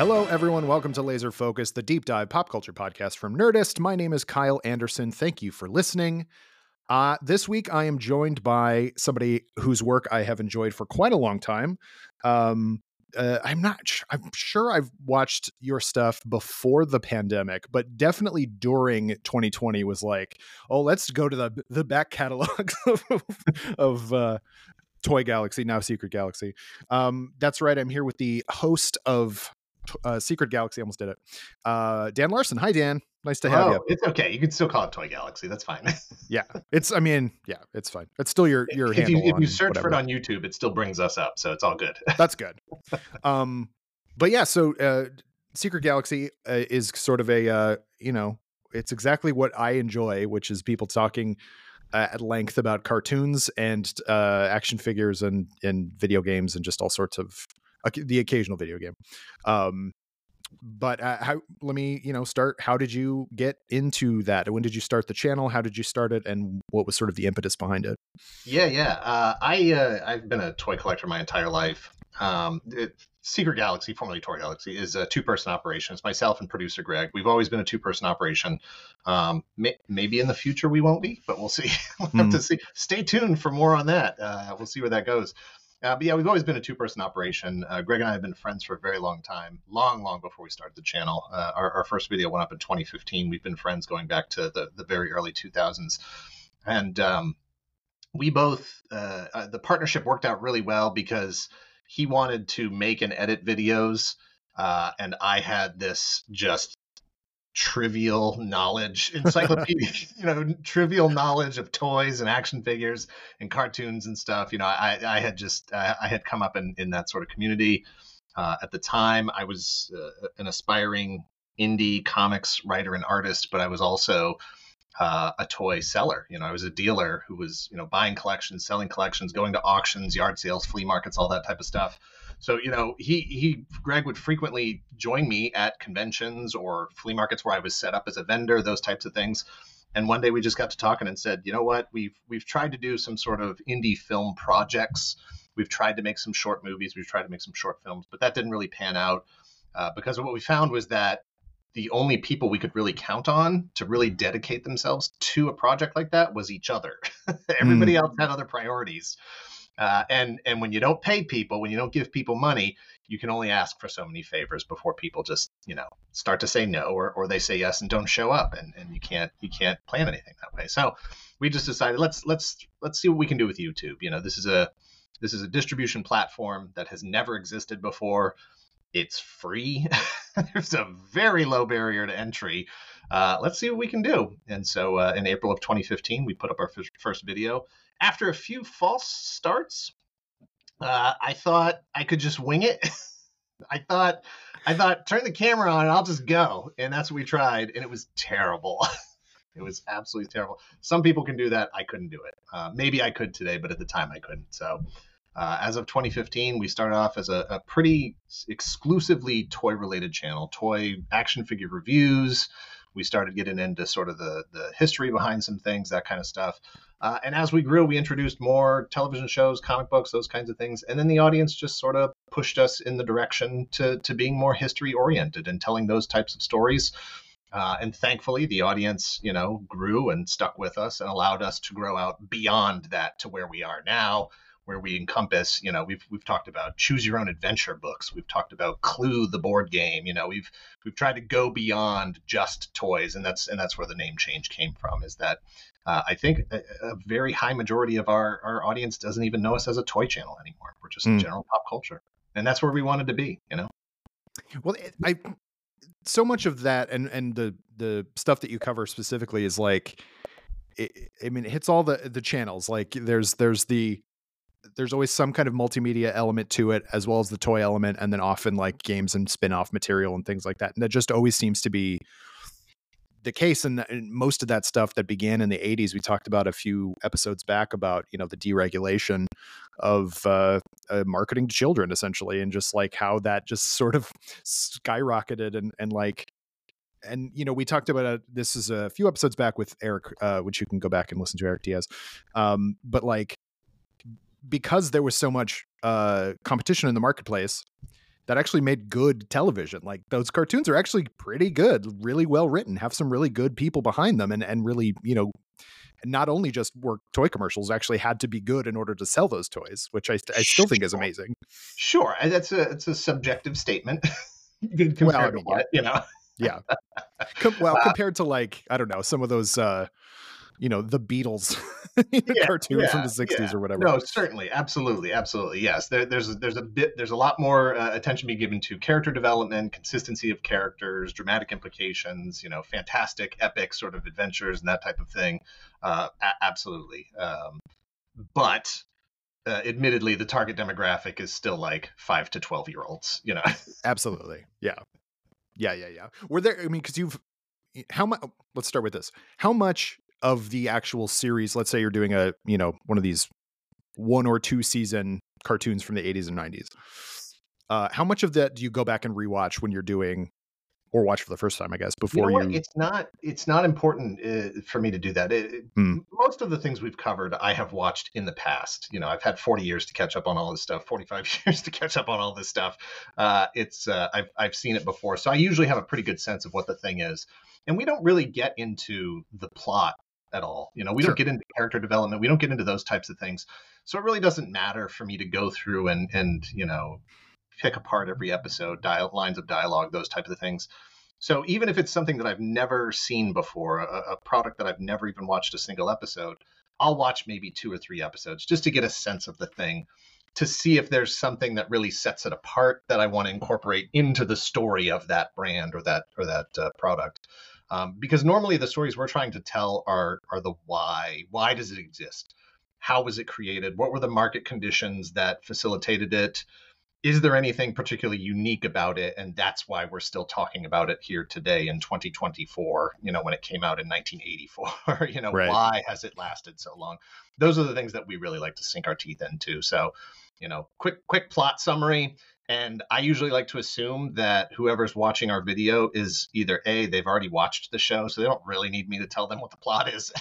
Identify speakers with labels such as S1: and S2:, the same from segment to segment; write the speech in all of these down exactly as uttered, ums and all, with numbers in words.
S1: Hello, everyone. Welcome to Laser Focus, the deep dive pop culture podcast from Nerdist. My name is Kyle Anderson. Thank you for listening. Uh, this week, I am joined by somebody whose work I have enjoyed for quite a long time. Um, uh, I'm not sh- I'm sure I've watched your stuff before the pandemic, but definitely during twenty twenty was like, oh, let's go to the the back catalogs of, of uh, Toy Galaxy, now Secret Galaxy. Um, that's right. I'm here with the host of uh, Secret Galaxy. Almost did it. Uh, Dan Larson. Hi, Dan. Nice to have
S2: Oh,
S1: you.
S2: it's okay. You can still call it Toy Galaxy. That's fine.
S1: Yeah, it's. I mean, yeah, it's fine. It's still your your
S2: if
S1: handle.
S2: you if
S1: on
S2: you search
S1: whatever.
S2: for it on YouTube, it still brings us up, so it's all good.
S1: That's good. Um, but yeah, so uh, Secret Galaxy uh, is sort of a uh, you know, it's exactly what I enjoy, which is people talking uh, at length about cartoons and uh, action figures and and video games and just all sorts of uh, the occasional video game. Um, but uh, how, let me, you know, start. How did you get into that? When did you start the channel? How did you start it? And what was sort of the impetus behind it?
S2: Yeah, yeah. Uh, I uh, I've been a toy collector my entire life. Um, it, Secret Galaxy, formerly Toy Galaxy, is a two-person operation. It's myself and producer Greg. We've always been a two-person operation. Um, may, maybe in the future we won't be, but we'll see. We'll have
S1: Mm.
S2: to see. Stay tuned for more on that. Uh, we'll see where that goes. Uh, but yeah, we've always been a two-person operation. Uh, Greg and I have been friends for a very long time, long, long before we started the channel. Uh, our, our first video went up in twenty fifteen. We've been friends going back to the, the very early two thousands. And um, we both, uh, uh, the partnership worked out really well because he wanted to make and edit videos, uh, and I had this just trivial knowledge, encyclopedic, you know, trivial knowledge of toys and action figures and cartoons and stuff. You know, I, I had just, I, I had come up in, in that sort of community. Uh, at the time, I was uh, an aspiring indie comics writer and artist, but I was also uh, a toy seller. You know, I was a dealer who was, you know, buying collections, selling collections, going to auctions, yard sales, flea markets, all that type of stuff. So, you know, he, he, Greg would frequently join me at conventions or flea markets where I was set up as a vendor, those types of things. And one day we just got to talking and said, you know what, we've, we've tried to do some sort of indie film projects. We've tried to make some short movies. We've tried to make some short films, but that didn't really pan out uh, because what we found was that the only people we could really count on to really dedicate themselves to a project like that was each other. Everybody mm. else had other priorities. Uh, and and when you don't pay people, when you don't give people money, you can only ask for so many favors before people just, you know, start to say no, or or they say yes and don't show up, and, and you can't you can't plan anything that way. So we just decided let's let's let's see what we can do with YouTube. You know, this is a this is a distribution platform that has never existed before. It's free. There's a very low barrier to entry. Uh, let's see what we can do. And so uh, in April of twenty fifteen, we put up our f- first video. After a few false starts, uh, I thought I could just wing it. I thought, I thought, turn the camera on and I'll just go. And that's what we tried. And it was terrible. It was absolutely terrible. Some people can do that. I couldn't do it. Uh, maybe I could today, but at the time I couldn't. So uh, as of twenty fifteen, we started off as a, a pretty exclusively toy-related channel, toy action figure reviews. We started getting into sort of the, the history behind some things, that kind of stuff. Uh, and as we grew, we introduced more television shows, comic books, those kinds of things. And then the audience just sort of pushed us in the direction to, to being more history oriented and telling those types of stories. Uh, and thankfully, the audience, you know, grew and stuck with us and allowed us to grow out beyond that to where we are now, where we encompass, you know, we've we've talked about choose your own adventure books. We've talked about Clue, the board game. You know, we've we've tried to go beyond just toys, and that's and that's where the name change came from. Is that uh, I think a, a very high majority of our our audience doesn't even know us as a toy channel anymore. We're just mm. general pop culture, and that's where we wanted to be. You know.
S1: Well, I so much of that, and and the the stuff that you cover specifically is like, it, I mean, it hits all the the channels. Like there's there's the there's always some kind of multimedia element to it, as well as the toy element, and then often like games and spin-off material and things like that. And that just always seems to be the case. And, and most of that stuff that began in the eighties, we talked about a few episodes back about, you know, the deregulation of uh, uh, marketing to children, essentially, and just like how that just sort of skyrocketed and and like. And, you know, we talked about uh, this is a few episodes back with Eric, uh, which you can go back and listen to, Eric Diaz. Um, but like, because there was so much uh, competition in the marketplace, that actually made good television. Like those cartoons are actually pretty good, really well written, have some really good people behind them, and and really, you know, not only just were toy commercials, actually had to be good in order to sell those toys, which I, I still think is amazing.
S2: Sure, and that's a it's a subjective statement compared
S1: Well, I
S2: to
S1: mean,
S2: what,
S1: yeah.
S2: you know.
S1: Yeah. Com- well,
S2: Uh,
S1: compared to like, I don't know, some of those, uh, you know, the Beatles
S2: yeah,
S1: cartoon from
S2: yeah,
S1: the
S2: yeah.
S1: sixties or whatever.
S2: No, certainly, absolutely, absolutely, yes. There, there's there's a bit there's a lot more uh, attention being given to character development, consistency of characters, dramatic implications, you know, fantastic, epic sort of adventures and that type of thing. Uh, a- absolutely. Um, but uh, admittedly, the target demographic is still like five to twelve year olds. You know.
S1: Absolutely. Yeah. Yeah. Yeah. Yeah. Were there, I mean, because you've, how much, let's start with this. How much of the actual series, let's say you're doing a, you know, one of these one or two season cartoons from the eighties and nineties, uh, how much of that do you go back and rewatch when you're doing, or watch for the first time, I guess,
S2: You know
S1: before
S2: what?
S1: you,
S2: It's not. It's not important uh, for me to do that. It, it-
S1: Hmm.
S2: most of the things we've covered, I have watched in the past. You know, I've had forty years to catch up on all this stuff. forty-five years to catch up on all this stuff. Uh, it's. Uh, I've I've seen it before, so I usually have a pretty good sense of what the thing is. And we don't really get into the plot at all. You know, we
S1: Sure.
S2: don't get into character development. We don't get into those types of things. So it really doesn't matter for me to go through and and you know pick apart every episode, dial, lines of dialogue, those types of things. So even if it's something that I've never seen before, a, a product that I've never even watched a single episode, I'll watch maybe two or three episodes just to get a sense of the thing, to see if there's something that really sets it apart that I want to incorporate into the story of that brand or that or that uh, product. Um, because normally the stories we're trying to tell are are the why. Why does it exist? How was it created? What were the market conditions that facilitated it? Is there anything particularly unique about it? And that's why we're still talking about it here today in twenty twenty-four, you know, when it came out in nineteen eighty-four. You know,
S1: Right.
S2: why has it lasted so long? Those are the things that we really like to sink our teeth into. So, you know, quick, quick plot summary. And I usually like to assume that whoever's watching our video is either A, they've already watched the show, so they don't really need me to tell them what the plot is.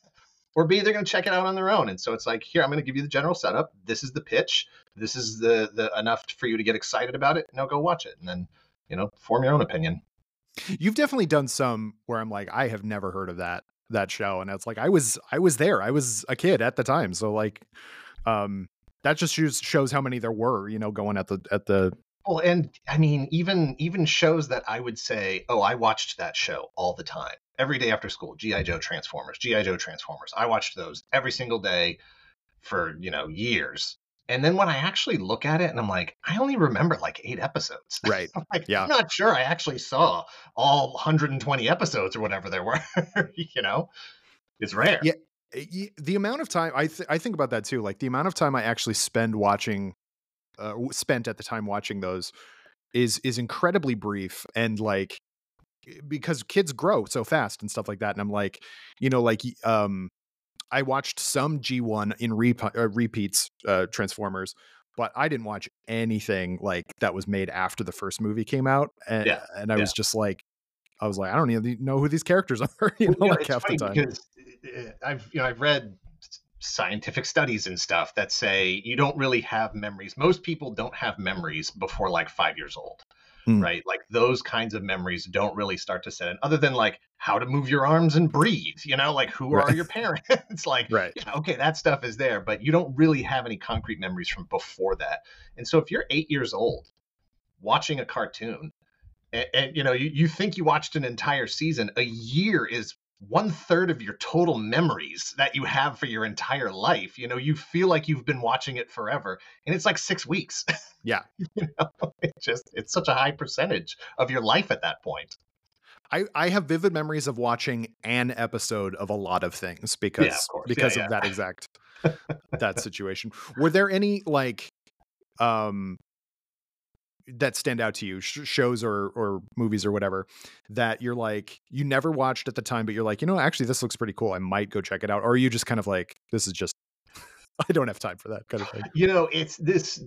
S2: Or B, they're going to check it out on their own. And so it's like, here, I'm going to give you the general setup. This is the pitch. This is the the enough for you to get excited about it. Now go watch it, and then, you know, form your own opinion.
S1: You've definitely done some where I'm like, I have never heard of that that show, and it's like I was I was there, I was a kid at the time, so like, um, that just shows shows how many there were, you know, going at the at the.
S2: Well, and I mean, even even shows that I would say, oh, I watched that show all the time, every day after school. G I. Joe Transformers, G I. Joe Transformers. I watched those every single day for, you know, years. And then when I actually look at it and I'm like, I only remember like eight episodes.
S1: Right.
S2: I'm like,
S1: Yeah.
S2: I'm not sure I actually saw all one hundred twenty episodes or whatever there were. You know, it's rare.
S1: Yeah. y- The amount of time I th- I think about that too, like the amount of time I actually spend watching, uh, w- spent at the time watching those is is incredibly brief, and like because kids grow so fast and stuff like that, and I'm like, you know, like y- um. I watched some G one in rep- uh, repeats, uh, Transformers, but I didn't watch anything like that was made after the first movie came out. And,
S2: Yeah,
S1: and I
S2: yeah.
S1: was just like, I was like, I don't even know who these characters are, you know,
S2: Well,
S1: like
S2: it's
S1: half the
S2: funny
S1: time.
S2: because uh, I've you know I've read s- scientific studies and stuff that say you don't really have memories. Most people don't have memories before like five years old,
S1: Mm.
S2: right? Like those kinds of memories don't really start to set in, other than like how to move your arms and breathe. You know, like who
S1: Right.
S2: are your parents? Like,
S1: Right.
S2: yeah, okay, that stuff is there, but you don't really have any concrete memories from before that. And so if you're eight years old watching a cartoon, and, and you know you, you think you watched an entire season, a year is one third of your total memories that you have for your entire life. You know, you feel like you've been watching it forever, and it's like six weeks.
S1: Yeah.
S2: You know, it just it's such a high percentage of your life at that point.
S1: I, I have vivid memories of watching an episode of a lot of things because,
S2: Yeah, of course.
S1: because
S2: Yeah,
S1: of
S2: yeah.
S1: that exact, that situation. Were there any like, um, that stand out to you, sh- shows or or movies or whatever, that you're like you never watched at the time, but you're like, you know, actually this looks pretty cool, I might go check it out? Or are you just kind of like, this is just I don't have time for that kind of thing?
S2: You know, it's this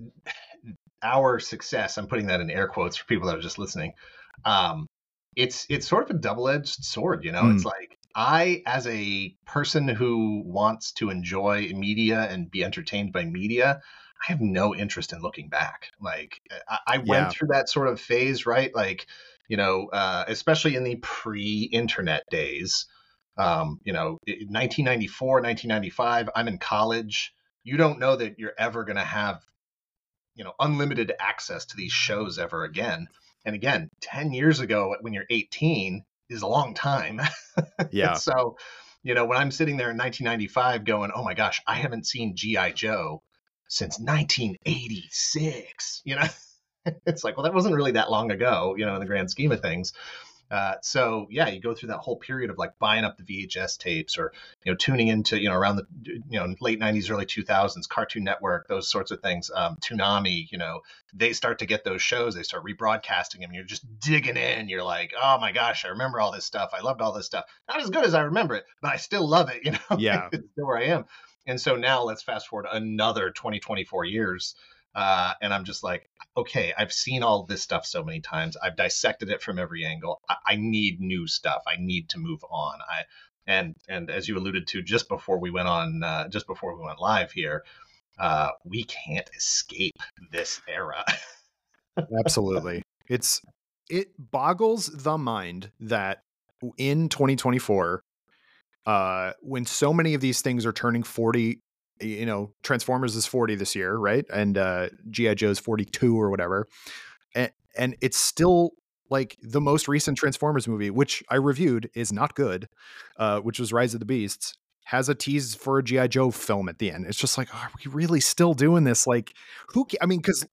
S2: our success. I'm putting that in air quotes for people that are just listening. Um, it's it's sort of a double-edged sword. You know,
S1: Mm.
S2: it's like I, as a person who wants to enjoy media and be entertained by media, I have no interest in looking back. Like I, I went
S1: Yeah.
S2: through that sort of phase, right? Like, you know, uh, especially in the pre-internet days. Um, you know, in nineteen ninety-four, nineteen ninety-five, I'm in college. You don't know that you're ever going to have, you know, unlimited access to these shows ever again. And again, ten years ago, when you're eighteen, is a long time.
S1: Yeah.
S2: So, you know, when I'm sitting there in nineteen ninety-five going, oh my gosh, I haven't seen G I. Joe since nineteen eighty-six, you know, it's like, well, that wasn't really that long ago, you know, in the grand scheme of things. Uh, so yeah, you go through that whole period of like buying up the V H S tapes, or you know, tuning into, you know, around the, you know, late nineties, early two thousands, Cartoon Network, those sorts of things. Um, Toonami, you know, they start to get those shows, they start rebroadcasting them. You're just digging in. You're like, oh my gosh, I remember all this stuff. I loved all this stuff. Not as good as I remember it, but I still love it. You know,
S1: Yeah.
S2: it's still where I am. And so now let's fast forward another twenty, twenty-four years. Uh, and I'm just like, okay, I've seen all this stuff so many times. I've dissected it from every angle. I, I need new stuff. I need to move on. I and and as you alluded to just before we went on, uh, just before we went live here, uh, we can't escape this era.
S1: Absolutely. It's it boggles the mind that in twenty twenty-four, uh, when so many of these things are turning forty, you know, Transformers is forty this year, right? And uh, G I. Joe's forty-two or whatever. And, and it's still like the most recent Transformers movie, which I reviewed, is not good, uh, which was Rise of the Beasts, has a tease for a G I. Joe film at the end. It's just like, are we really still doing this? Like, who, ca- I mean, because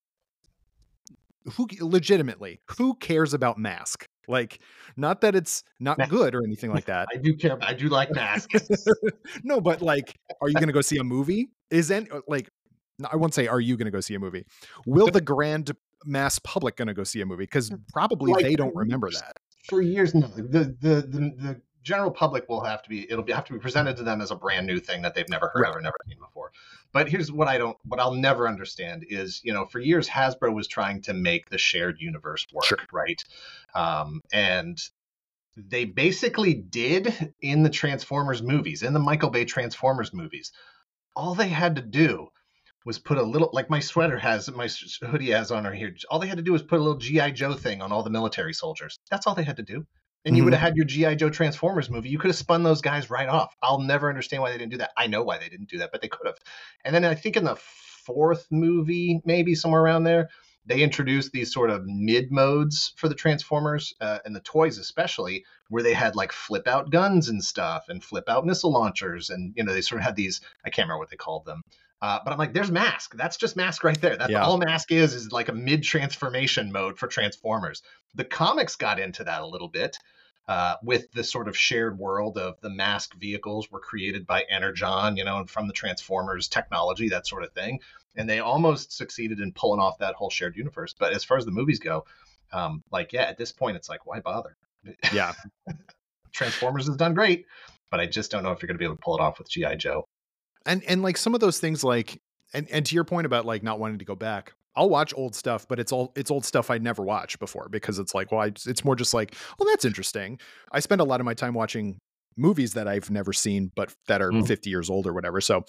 S1: who legitimately, who cares about Mask? Like, not that it's not good or anything like that.
S2: I do care. I do like Mask.
S1: No, but like, are you going to go see a movie? Is any like, I won't say, are you going to go see a movie? Will the grand mass public going to go see a movie? Because probably
S2: Like,
S1: they don't remember that.
S2: For years, no. The, the the the general public will have to be. It'll be, have to be presented to them as a brand new thing that they've never heard
S1: Right.
S2: of or never seen before. But here's what I don't. What I'll never understand is, you know, for years Hasbro was trying to make the shared universe work,
S1: Sure.
S2: right? Um, and they basically did in the Transformers movies, in the Michael Bay Transformers movies. All they had to do was put a little, like my sweater has, my hoodie has on her here. All they had to do was put a little G I. Joe thing on all the military soldiers. That's all they had to do. And you
S1: Mhm.
S2: would have had your G I. Joe Transformers movie. You could have spun those guys right off. I'll never understand why they didn't do that. I know why they didn't do that, but they could have. And then I think in the fourth movie, maybe somewhere around there, they introduced these sort of mid modes for the Transformers, uh, and the toys especially, where they had like flip out guns and stuff and flip out missile launchers. And, you know, they sort of had these, I can't remember what they called them. Uh, but I'm like, there's Mask. That's just Mask right there. That's
S1: Yeah.
S2: all Mask is, is like a mid transformation mode for Transformers. The comics got into that a little bit. Uh, with the sort of shared world of the Mask vehicles were created by Energon, you know, and from the Transformers technology, that sort of thing. And they almost succeeded in pulling off that whole shared universe. But as far as the movies go, um, like, yeah, at this point, it's like, why bother?
S1: Yeah.
S2: Transformers has done great, but I just don't know if you're going to be able to pull it off with G I. Joe.
S1: And, and like some of those things, like, and, and to your point about like not wanting to go back, I'll watch old stuff, but it's all, it's old stuff I'd never watched before, because it's like, well, I, it's more just like, oh, that's interesting. I spend a lot of my time watching movies that I've never seen, but that are
S2: Mm.
S1: fifty years old or whatever. So,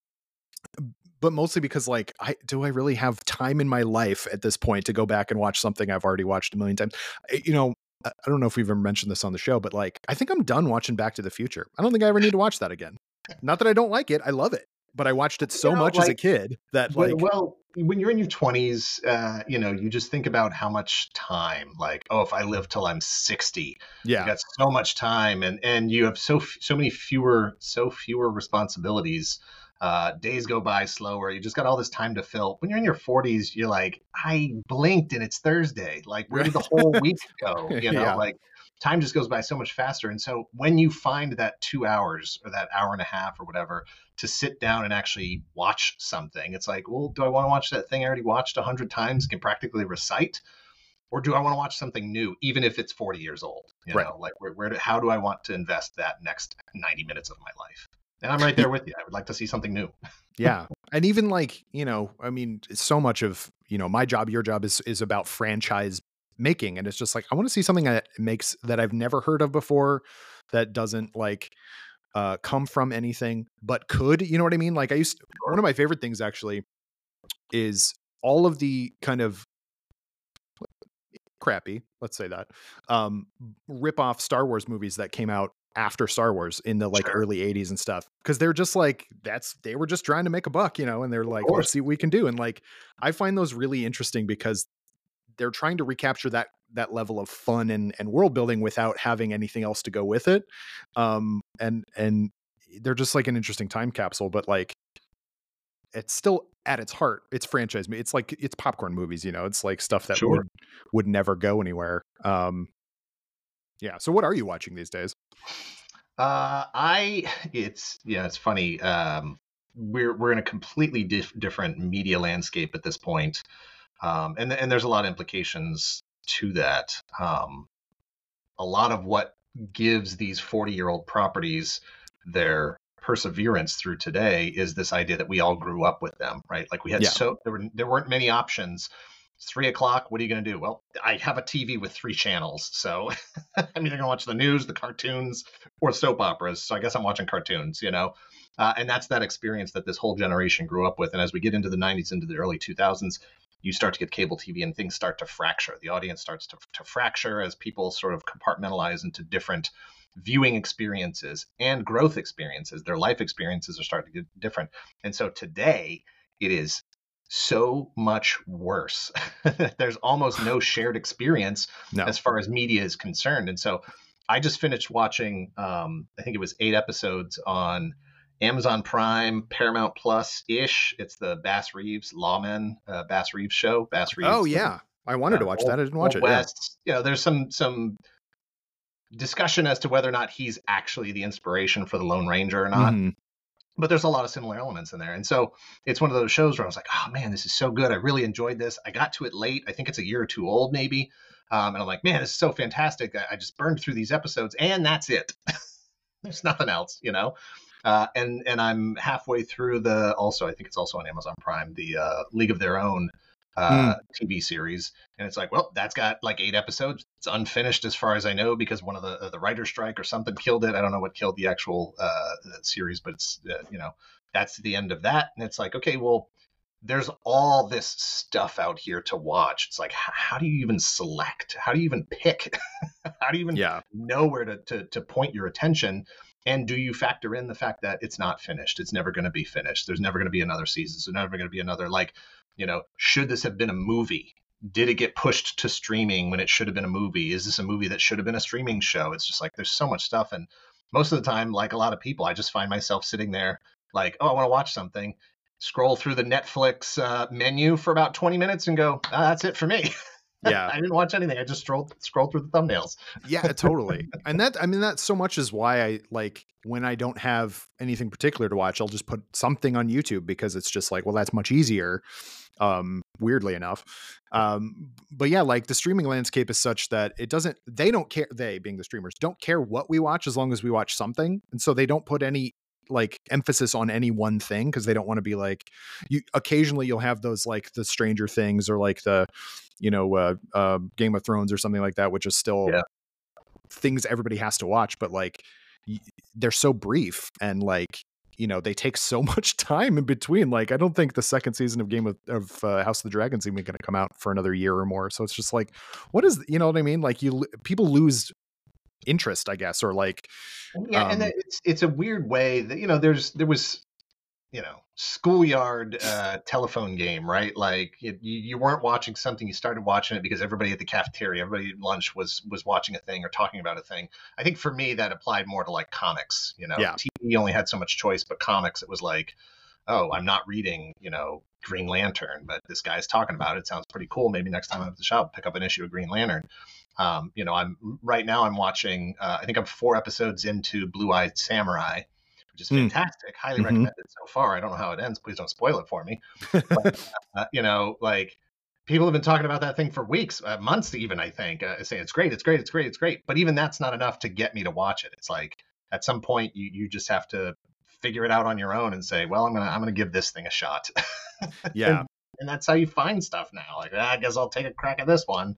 S1: but mostly because like, I, do I really have time in my life at this point to go back and watch something I've already watched a million times? I- You know, I I don't know if we've ever mentioned this on the show, but like, I think I'm done watching Back to the Future. I don't think I ever need to watch that again. Not that I don't like it. I love it, but I watched it so
S2: You know,
S1: much as a
S2: like,
S1: kid that
S2: Well,
S1: like,
S2: well, when you're in your twenties, uh, you know, you just think about how much time, like, oh, if I live till I'm sixty, you
S1: yeah,
S2: got so much time, and and you have so f- so many fewer so fewer responsibilities. Uh, days go by slower. You just got all this time to fill. When you're in your forties, you're like, I blinked and it's Thursday. Like, where did the whole week go? You know,
S1: Yeah.
S2: like time just goes by so much faster. And so when you find that two hours or that hour and a half or whatever to sit down and actually watch something, it's like, well, do I want to watch that thing I already watched a hundred times, can practically recite? Or do I want to watch something new, even if it's forty years old? You
S1: Right.
S2: know, like where, where do, how do I want to invest that next ninety minutes of my life? And I'm right there with you. I would like to see something new.
S1: Yeah. And even like, you know, I mean, so much of, you know, my job, your job is, is about franchise making. And it's just like, I want to see something that makes, that I've never heard of before, that doesn't like, uh, come from anything, but could, you know what I mean? Like I used, one of my favorite things actually is all of the kind of crappy, let's say that, um, rip off Star Wars movies that came out after Star Wars in the like
S2: Sure.
S1: early eighties and stuff. Cause they're just like, that's, they were just trying to make a buck, you know, and they're
S2: Of
S1: like, let's
S2: course.
S1: see what we can do. And like, I find those really interesting because they're trying to recapture that, that level of fun and, and world building without having anything else to go with it. Um, and, and they're just like an interesting time capsule, but like, it's still at its heart, it's franchise. It's like, it's popcorn movies, you know, it's like stuff that
S2: Sure.
S1: would, would never go anywhere. Um, yeah. So what are you watching these days?
S2: Uh, I it's yeah, it's funny. Um, we're we're in a completely dif- different media landscape at this point, um, and and there's a lot of implications to that. Um, a lot of what gives these forty year old properties their perseverance through today is this idea that we all grew up with them, right? Like we had
S1: Yeah.
S2: so there were there weren't many options. It's three o'clock. What are you going to do? Well, I have a T V with three channels, so I'm either going to watch the news, the cartoons, or soap operas. So I guess I'm watching cartoons, you know. Uh, and that's that experience that this whole generation grew up with. And as we get into the nineties, into the early two thousands, you start to get cable T V and things start to fracture. The audience starts to, to fracture as people sort of compartmentalize into different viewing experiences and growth experiences. Their life experiences are starting to get different. And so today it is so much worse. There's almost no shared experience
S1: No.
S2: as far as media is concerned. And so I just finished watching, um, I think it was eight episodes on Amazon Prime, Paramount Plus ish. It's the Bass Reeves Lawmen, uh, Bass Reeves show. Bass Reeves.
S1: Oh yeah. I wanted
S2: uh,
S1: to watch
S2: Old,
S1: that. I didn't watch
S2: Old
S1: it. Yeah.
S2: West. You know, there's some some discussion as to whether or not he's actually the inspiration for the Lone Ranger or not.
S1: Mhm.
S2: But there's a lot of similar elements in there. And so it's one of those shows where I was like, oh man, this is so good. I really enjoyed this. I got to it late. I think it's a year or two old maybe. Um, and I'm like, man, this is so fantastic. I, I just burned through these episodes and that's it. There's nothing else, you know? Uh, and, and I'm halfway through the, also, I think it's also on Amazon Prime, the uh, League of Their Own uh, mm. T V series. And it's like, well, that's got like eight episodes. It's unfinished as far as I know, because one of the, uh, the writer's strike or something killed it. I don't know what killed the actual uh, series, but it's, uh, you know, that's the end of that. And it's like, okay, well, there's all this stuff out here to watch. It's like, how, how do you even select? How do you even pick? How do you even
S1: yeah.
S2: know where to, to, to point your attention? And do you factor in the fact that it's not finished? It's never going to be finished. There's never going to be another season. There's never going to be another, like, you know, should this have been a movie? Did it get pushed to streaming when it should have been a movie? Is this a movie that should have been a streaming show? It's just like, there's so much stuff. And most of the time, like a lot of people, I just find myself sitting there like, oh, I want to watch something, scroll through the Netflix uh, menu for about twenty minutes and go, ah, that's it for me.
S1: Yeah.
S2: I didn't watch anything. I just scrolled, scrolled through the thumbnails.
S1: Yeah, totally. And that, I mean, that so much is why I like when I don't have anything particular to watch, I'll just put something on YouTube because it's just like, well, that's much easier. Um, weirdly enough. Um, but yeah, like the streaming landscape is such that it doesn't, they don't care, they being the streamers don't care what we watch as long as we watch something. And so they don't put any like emphasis on any one thing because they don't want to be like, you occasionally you'll have those like the Stranger Things or like the, you know, uh, uh, Game of Thrones or something like that, which is still
S2: yeah.
S1: things everybody has to watch, but like y- they're so brief and like, you know, they take so much time in between. Like, I don't think the second season of Game of, of uh, House of the Dragon is even going to come out for another year or more. So it's just like, what is, you know what I mean? Like you, people lose interest, I guess, or like,
S2: yeah.
S1: um,
S2: And it's, it's a weird way that, you know, there's, there was, you know, schoolyard uh, telephone game, right? Like it, you, you weren't watching something, you started watching it because everybody at the cafeteria, everybody at lunch was was watching a thing or talking about a thing. I think for me that applied more to like comics, you know.
S1: Yeah.
S2: T V only had so much choice, but comics it was like, oh, I'm not reading, you know, Green Lantern, but this guy's talking about it. It sounds pretty cool. Maybe next time I'm at the shop, pick up an issue of Green Lantern. Um, you know, I'm right now I'm watching, uh, I think I'm four episodes into Blue-Eyed Samurai, which is fantastic. Mm. Highly mm-hmm. recommended so far. I don't know how it ends. Please don't spoil it for me. But, uh, you know, like people have been talking about that thing for weeks, uh, months even, I think, uh, saying it's great, it's great, it's great, it's great. But even that's not enough to get me to watch it. It's like at some point you you just have to figure it out on your own and say, well, I'm going to I'm going to give this thing a shot.
S1: Yeah.
S2: and, and that's how you find stuff now. Like, ah, I guess I'll take a crack at this one.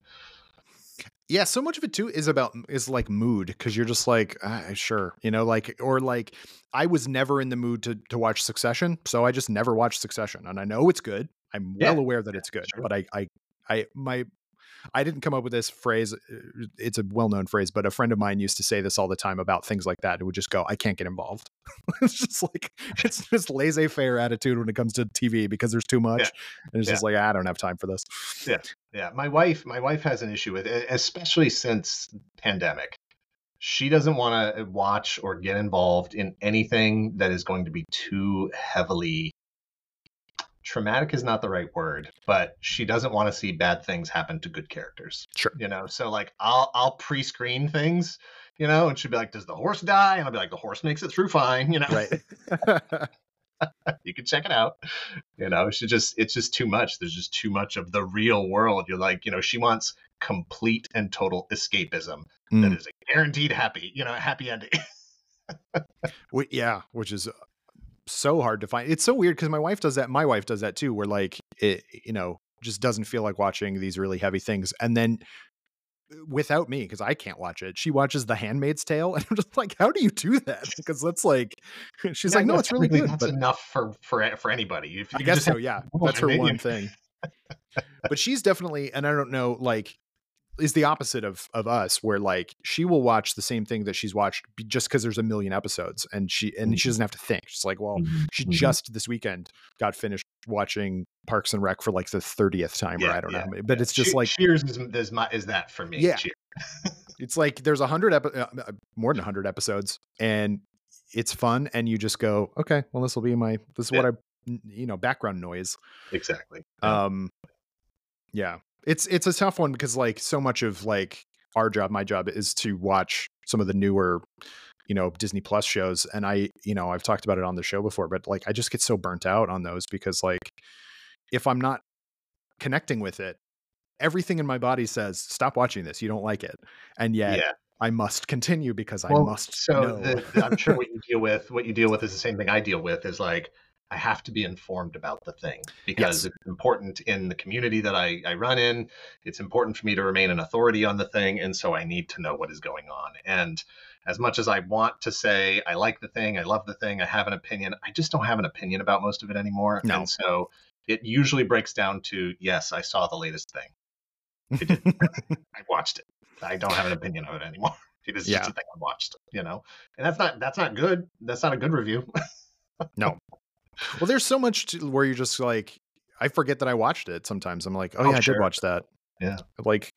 S1: Yeah, so much of it too is about is like mood because you're just like ah, sure, you know, like or like I was never in the mood to to watch Succession, so I just never watched Succession, and I know it's good. I'm
S2: Yeah,
S1: well aware that it's good,
S2: sure.
S1: but I, I, I, my, I didn't come up with this phrase. It's a well-known phrase, but a friend of mine used to say this all the time about things like that. It would just go, I can't get involved. It's just like, it's just laissez-faire attitude when it comes to T V because there's too much.
S2: Yeah,
S1: And it's
S2: yeah,
S1: just like, I don't have time for this.
S2: yeah, yeah. My wife, my wife has an issue with it, especially since pandemic. She doesn't want to watch or get involved in anything that is going to be too heavily traumatic is not the right word, but she doesn't want to see bad things happen to good characters.
S1: Sure.
S2: You know, so like I'll I'll pre-screen things, you know, and she'll be like, "Does the horse die?" And I'll be like, "The horse makes it through fine." You know,
S1: Right.
S2: you can check it out. You know, she just it's just too much. There's just too much of the real world. You're like, you know, she wants complete and total escapism
S1: Mm.
S2: that is a guaranteed happy, you know, happy ending.
S1: We, yeah, which is so hard to find. It's so weird because my wife does that. My wife does that too, where like it, you know, just doesn't feel like watching these really heavy things. And then without me, because I can't watch it, she watches The Handmaid's Tale, and I'm just like, how do you do that? Because that's like, she's
S2: Yeah,
S1: like, no,
S2: no,
S1: it's really
S2: typically
S1: good.
S2: That's
S1: But
S2: enough for for for anybody. If
S1: I
S2: you
S1: guess
S2: just
S1: so.
S2: have
S1: Yeah,
S2: one,
S1: that's her
S2: maybe-
S1: one thing. But she's definitely, and I don't know, like, is the opposite of of us, where like she will watch the same thing that she's watched be- just because there's a million episodes, and she and she doesn't have to think. She's like, well,
S2: Mhm,
S1: she
S2: mhm.
S1: just this weekend got finished watching Parks and Rec for like the thirtieth time, or
S2: Yeah,
S1: I don't know
S2: yeah,
S1: how many. But
S2: yeah.
S1: it's just
S2: Che-
S1: like,
S2: Cheers is is, my, is that for me?
S1: Yeah.
S2: Cheers.
S1: it's like there's a hundred epi- uh, uh, more than a hundred episodes, and it's fun, and you just go, okay, well, this will be my this is what I you know background noise.
S2: Exactly. Yeah.
S1: Um, yeah, it's it's a tough one because like so much of like our job, my job is to watch some of the newer, you know, Disney Plus shows, and I, you know, I've talked about it on the show before, but like I just get so burnt out on those because like if I'm not connecting with it, everything in my body says stop watching this. You don't like it, and yet
S2: Yeah.
S1: I must continue because I
S2: Well,
S1: must
S2: so
S1: know.
S2: the, the- I'm sure what you deal with, what you deal with is the same thing I deal with. Is like I have to be informed about the thing because
S1: Yes.
S2: it's important in the community that I, I run in. It's important for me to remain an authority on the thing, and so I need to know what is going on. And as much as I want to say I like the thing, I love the thing, I have an opinion, I just don't have an opinion about most of it anymore.
S1: No.
S2: And so it usually breaks down to yes, I saw the latest thing. It didn't I watched it. I don't have an opinion of it anymore. It is
S1: Yeah.
S2: just a thing I watched, you know, and that's not that's not good. That's not a good review.
S1: No. Well, there's so much to, where you're just like, I forget that I watched it. Sometimes I'm like, oh,
S2: Oh,
S1: yeah, I
S2: sure.
S1: did watch that.
S2: Yeah.
S1: Like,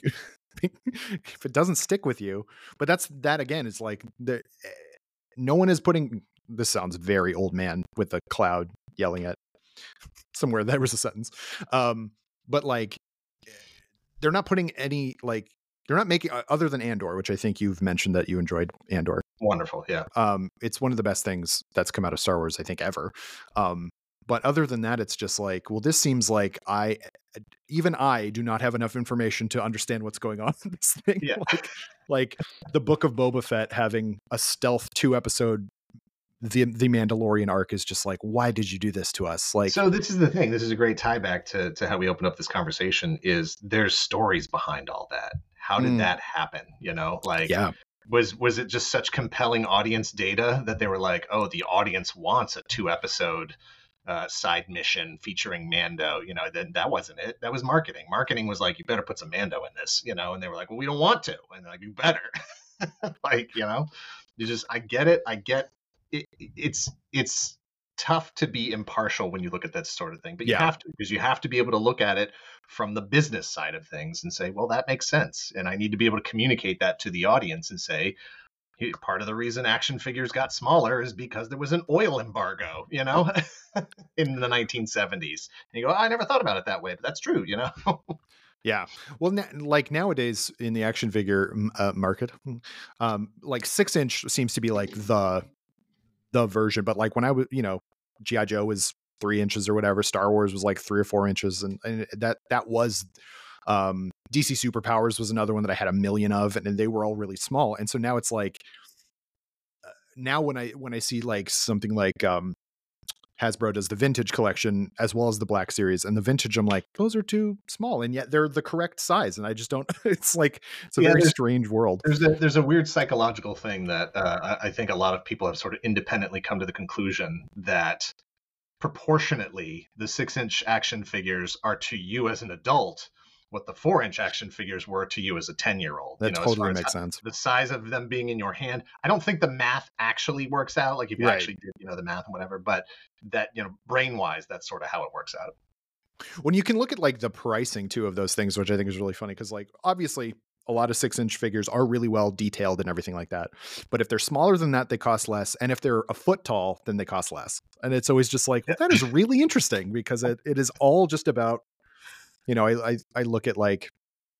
S1: if it doesn't stick with you, but that's that again. It's like the no one is putting. This sounds very old man with a cloud yelling at somewhere. There was a sentence, um, but like they're not putting any like they're not making other than Andor, which I think you've mentioned that you enjoyed Andor.
S2: Wonderful. Yeah.
S1: Um, it's one of the best things that's come out of Star Wars, I think, ever. Um, but other than that, it's just like, well, this seems like I, even I, do not have enough information to understand what's going on in this thing.
S2: Yeah.
S1: Like, like the Book of Boba Fett having a stealth two episode, the the Mandalorian arc is just like, why did you do this to us? Like,
S2: So this is the thing. This is a great tie back to to how we opened up this conversation. Is there's stories behind all that? How did
S1: Mm.
S2: that happen? You know, like
S1: yeah,
S2: was was it just such compelling audience data that they were like, oh, the audience wants a two episode uh, side mission featuring Mando? You know, then that wasn't it. That was marketing. Marketing was like, you better put some Mando in this. You know, and they were like, well, we don't want to, and they're like, you better. Like, you know, you just I get it. I get it. It's it's tough to be impartial when you look at that sort of thing, but you
S1: Yeah.
S2: have to, because you have to be able to look at it from the business side of things and say, well, that makes sense. And I need to be able to communicate that to the audience and say, "Hey, part of the reason action figures got smaller is because there was an oil embargo, you know, in the nineteen seventies. And you go, I never thought about it that way, but that's true, you know?
S1: yeah. Well, na- like nowadays in the action figure mm, uh, market, um, like six inch seems to be like the the version. But like when I was, you know, G I Joe was three inches or whatever. Star Wars was like three or four inches, and, and that that was um, D C Superpowers was another one that I had a million of, and, and they were all really small. And so now it's like uh, now when I when I see like something like um, Hasbro does the vintage collection as well as the Black Series, and the vintage, I'm like, those are too small, and yet they're the correct size, and I just don't. It's like it's a
S2: Yeah,
S1: very
S2: there's-
S1: strange world.
S2: There's a there's a weird psychological thing that uh, I I think a lot of people have sort of independently come to the conclusion that proportionately the six inch action figures are to you as an adult what the four inch action figures were to you as a ten year old.
S1: That
S2: You know, as
S1: totally
S2: far as
S1: makes
S2: how,
S1: sense.
S2: the size of them being in your hand. I don't think the math actually works out. Like if you
S1: Right.
S2: actually did, you know, the math and whatever, but that, you know, brain wise, that's sort of how it works out.
S1: When you can look at like the pricing too of those things, which I think is really funny, because like obviously a lot of six inch figures are really well detailed and everything like that. But if they're smaller than that, they cost less. And if they're a foot tall, then they cost less. And it's always just like, well, that is really interesting, because it, it is all just about, you know, I, I, I look at like,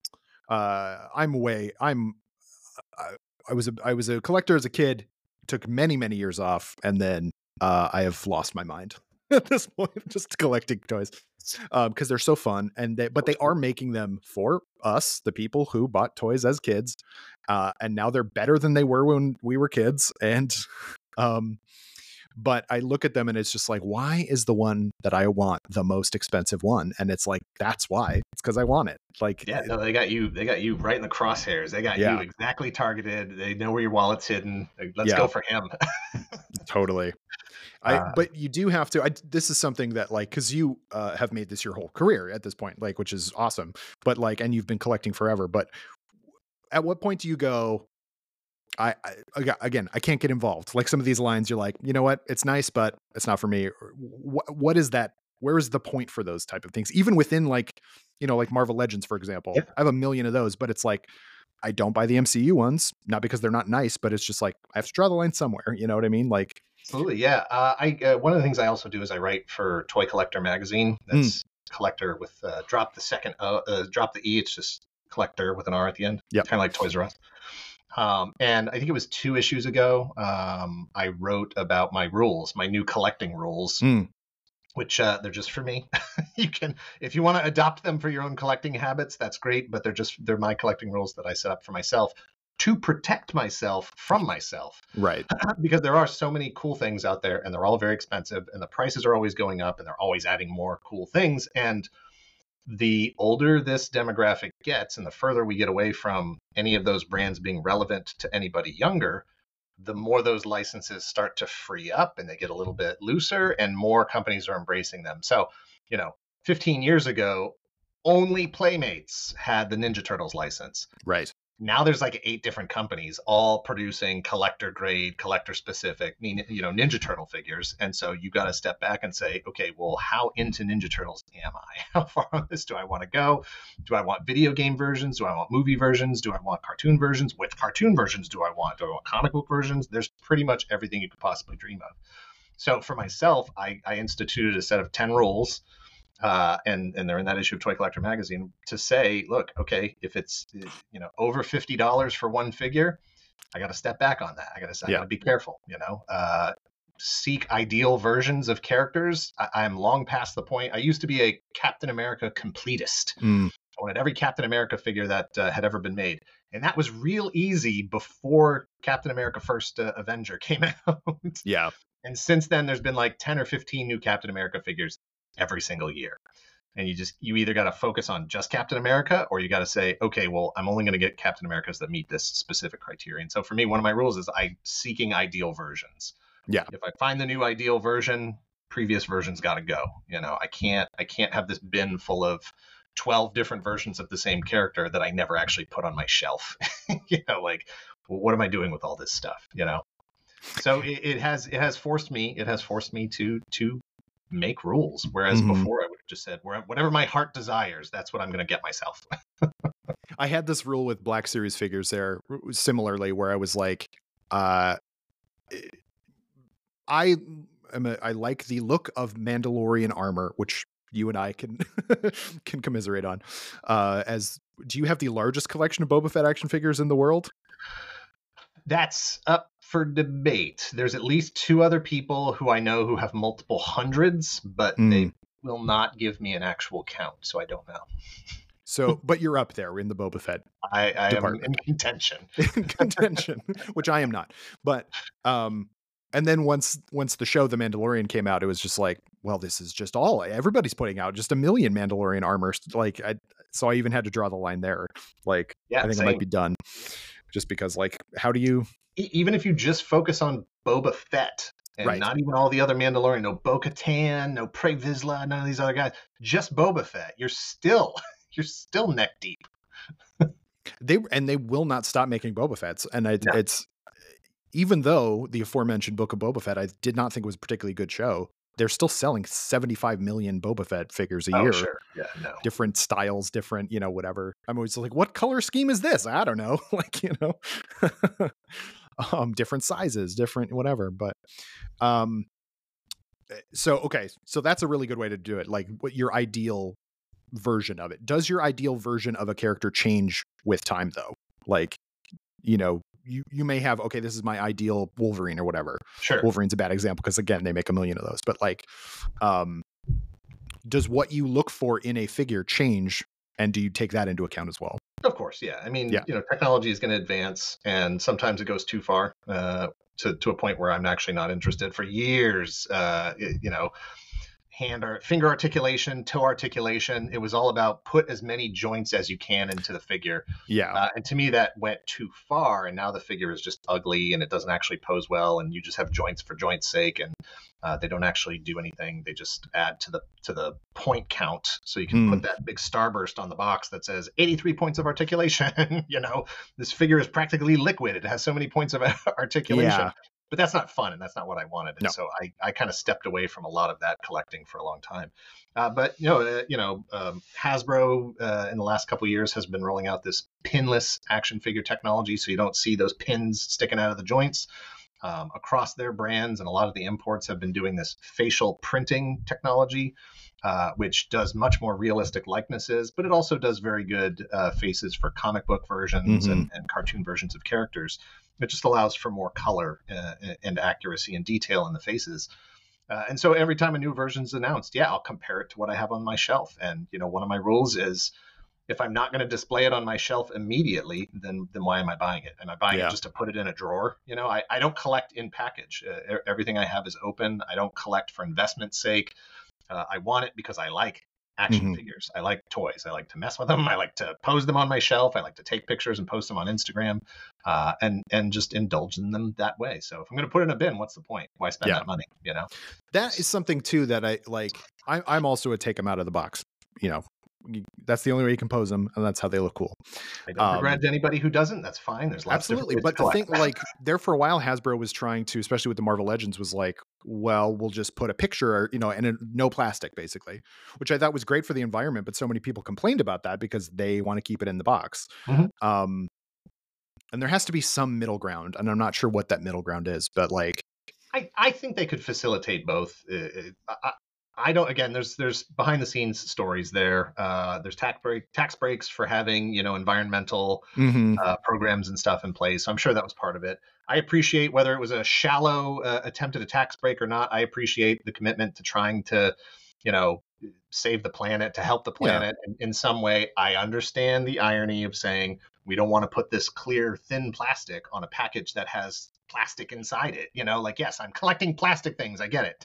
S1: uh, I'm way, I'm, I, I was a, I was a collector as a kid, took many, many years off. And then, uh, I have lost my mind at this point, just collecting toys. Um, because they're so fun, and they, but they are making them for us, the people who bought toys as kids, uh, and now they're better than they were when we were kids. And, um, but I look at them and it's just like, why is the one that I want the most expensive one? And it's like, that's why. It's because I want it. Like,
S2: Yeah, no, they got you. They got you right in the crosshairs. They got
S1: Yeah.
S2: you exactly targeted. They know where your wallet's hidden. Like, let's
S1: Yeah.
S2: go for him.
S1: totally. I,
S2: Uh,
S1: but you do have to, I, this is something that like, cause you, uh, have made this your whole career at this point, like, which is awesome, but like, and you've been collecting forever, but at what point do you go, I, I aga- again, I can't get involved. Like some of these lines, you're like, you know what, it's nice, but it's not for me. Or What, what is that? Where is the point for those type of things? Even within like, you know, like Marvel Legends, for example,
S2: Yeah.
S1: I have a million of those, but it's like, I don't buy the M C U ones, not because they're not nice, but it's just like, I have to draw the line somewhere. You know what I mean? Like,
S2: Absolutely, yeah. Uh, I uh, one of the things I also do is I write for Toy Collector magazine. That's collector with uh, drop the second uh, uh, drop the e. It's just collector with an R at the end.
S1: Yep.
S2: Kind of like Toys R Us. Um, and I think it was two issues ago. Um, I wrote about my rules, my new collecting rules,
S1: Mm.
S2: which uh, they're just for me. You can, if you want to adopt them for your own collecting habits, that's great. But they're just they're my collecting rules that I set up for myself to protect myself from myself.
S1: Right.
S2: Because there are so many cool things out there, and they're all very expensive, and the prices are always going up, and they're always adding more cool things. And the older this demographic gets, and the further we get away from any of those brands being relevant to anybody younger, the more those licenses start to free up and they get a little bit looser, and more companies are embracing them. So, you know, fifteen years ago, only Playmates had the Ninja Turtles license.
S1: Right.
S2: Now there's like eight different companies all producing collector grade, collector specific, you know, Ninja Turtle figures. And so you got to step back and say, okay, well, how into Ninja Turtles am I? How far on this do I want to go? Do I want video game versions? Do I want movie versions? Do I want cartoon versions? Which cartoon versions do I want? Do I want comic book versions? There's pretty much everything you could possibly dream of. So for myself, I, I instituted a set of ten rules. Uh, and and they're in that issue of Toy Collector magazine to say, look, okay, if it's you know over fifty dollars for one figure, I got to step back on that. I got to I
S1: Yeah.
S2: got to be careful. You know, uh, seek ideal versions of characters. I, I'm long past the point. I used to be a Captain America completist.
S1: Mm.
S2: I wanted every Captain America figure that uh, had ever been made, and that was real easy before Captain America First uh, Avenger came out.
S1: Yeah.
S2: And since then, there's been like ten or fifteen new Captain America figures every single year. And you just, you either got to focus on just Captain America, or you got to say, okay, well, I'm only going to get Captain Americas that meet this specific criterion. So for me, one of my rules is I seeking ideal versions.
S1: Yeah.
S2: If I find the new ideal version, previous versions got to go. You know, I can't, I can't have this bin full of twelve different versions of the same character that I never actually put on my shelf. You know, like, well, what am I doing with all this stuff? You know? So it, it has, it has forced me, it has forced me to, to, make rules, whereas
S1: Mhm.
S2: before I would have just said, whatever my heart desires, that's what I'm going to get myself.
S1: I had this rule with Black Series figures there similarly, where I was like, uh, I am a, I like the look of Mandalorian armor, which you and I can can commiserate on. Uh, as do you have the largest collection of Boba Fett action figures in the world?
S2: That's up for debate. There's at least two other people who I know who have multiple hundreds, but
S1: Mm.
S2: they will not give me an actual count, so I don't know.
S1: So, but you're up there in the Boba Fett
S2: I, I am
S1: Department.
S2: in contention.
S1: in contention, which I am not. But um, and then once once the show The Mandalorian came out, it was just like, well, this is just all everybody's putting out, just a million Mandalorian armors. Like, I, so I even had to draw the line there. Like,
S2: Yeah,
S1: I think
S2: same.
S1: it might be done, just because, like, how do you?
S2: E- Even if you just focus on Boba Fett and
S1: Right.
S2: not even all the other Mandalorian, no Bo-Katan, no Pre Vizsla, none of these other guys, just Boba Fett, you're still you're still neck deep.
S1: They and they will not stop making Boba Fett's, and it,
S2: No.
S1: it's even though the aforementioned Book of Boba Fett I did not think was a particularly good show, they're still selling seventy-five million Boba Fett figures a
S2: Oh,
S1: year.
S2: sure. Yeah, no.
S1: Different styles, different, you know, whatever. I'm always like, what color scheme is this? I don't know. Like, you know, um, different sizes, different whatever. But um, so okay, so that's a really good way to do it. Like, what your ideal version of it. Does your ideal version of a character change with time though? Like, you know, you you may have, okay, this is my ideal Wolverine or whatever.
S2: Sure.
S1: Wolverine's a bad example because again, they make a million of those. But like, um, does what you look for in a figure change, and do you take that into account as well?
S2: Of course, yeah. I mean,
S1: Yeah.
S2: you know, technology is going to advance, and sometimes it goes too far uh, to to a point where I'm actually not interested. For years, uh, it- you know, hand or finger articulation, toe articulation. It was all about put as many joints as you can into the figure.
S1: Yeah.
S2: Uh, and to me, that went too far. And now the figure is just ugly and it doesn't actually pose well. And you just have joints for joints' sake, and uh, they don't actually do anything. They just add to the to the point count. So you can
S1: Hmm.
S2: put that big starburst on the box that says eighty-three points of articulation. You know, this figure is practically liquid. It has so many points of articulation.
S1: Yeah.
S2: But that's not fun, and that's not what I wanted. And
S1: No.
S2: so I, I kind of stepped away from a lot of that collecting for a long time. Uh, but you know, uh, you know, um, Hasbro uh, in the last couple of years has been rolling out this pinless action figure technology, so you don't see those pins sticking out of the joints um, across their brands. And a lot of the imports have been doing this facial printing technology, uh, which does much more realistic likenesses, but it also does very good uh, faces for comic book versions
S1: Mhm.
S2: and, and cartoon versions of characters. It just allows for more color uh, and accuracy and detail in the faces. Uh, and so every time a new version is announced, yeah, I'll compare it to what I have on my shelf. And you know, one of my rules is if I'm not going to display it on my shelf immediately, then then why am I buying it? Am I buying
S1: Yeah.
S2: it just to put it in a drawer? You know, I, I don't collect in package. Uh, e- everything I have is open. I don't collect for investment's sake. Uh, I want it because I like action
S1: Mhm.
S2: figures. I like toys. I like to mess with them. I like to pose them on my shelf. I like to take pictures and post them on Instagram, uh, and and just indulge in them that way. So if I'm going to put it in a bin, what's the point? Why spend
S1: Yeah.
S2: that money? You know?
S1: That is something too that I like. I, I'm also a take them out of the box. You know, You- that's the only way you can pose them, and that's how they look cool.
S2: I don't
S1: Um,
S2: begrudge anybody who doesn't. That's fine. There's lots
S1: Absolutely.
S2: of
S1: But
S2: different
S1: the
S2: ways to
S1: thing,
S2: collect.
S1: like, there for a while, Hasbro was trying to, especially with the Marvel Legends, was like, well, we'll just put a picture, or, you know, and it, no plastic, basically, which I thought was great for the environment. But so many people complained about that because they want to keep it in the box.
S2: Mhm.
S1: Um, and there has to be some middle ground, and I'm not sure what that middle ground is, but like,
S2: I, I think they could facilitate both. Uh, uh, I, I don't. Again, there's there's behind the scenes stories there. Uh, there's tax break tax breaks for having you know environmental
S1: mhm,
S2: uh, programs and stuff in place. So I'm sure that was part of it. I appreciate whether it was a shallow uh, attempt at a tax break or not. I appreciate the commitment to trying to, you know, save the planet, to help the
S1: Yeah.
S2: planet in, in some way. I understand the irony of saying we don't want to put this clear, thin plastic on a package that has plastic inside it. You know, like, yes, I'm collecting plastic things. I get it.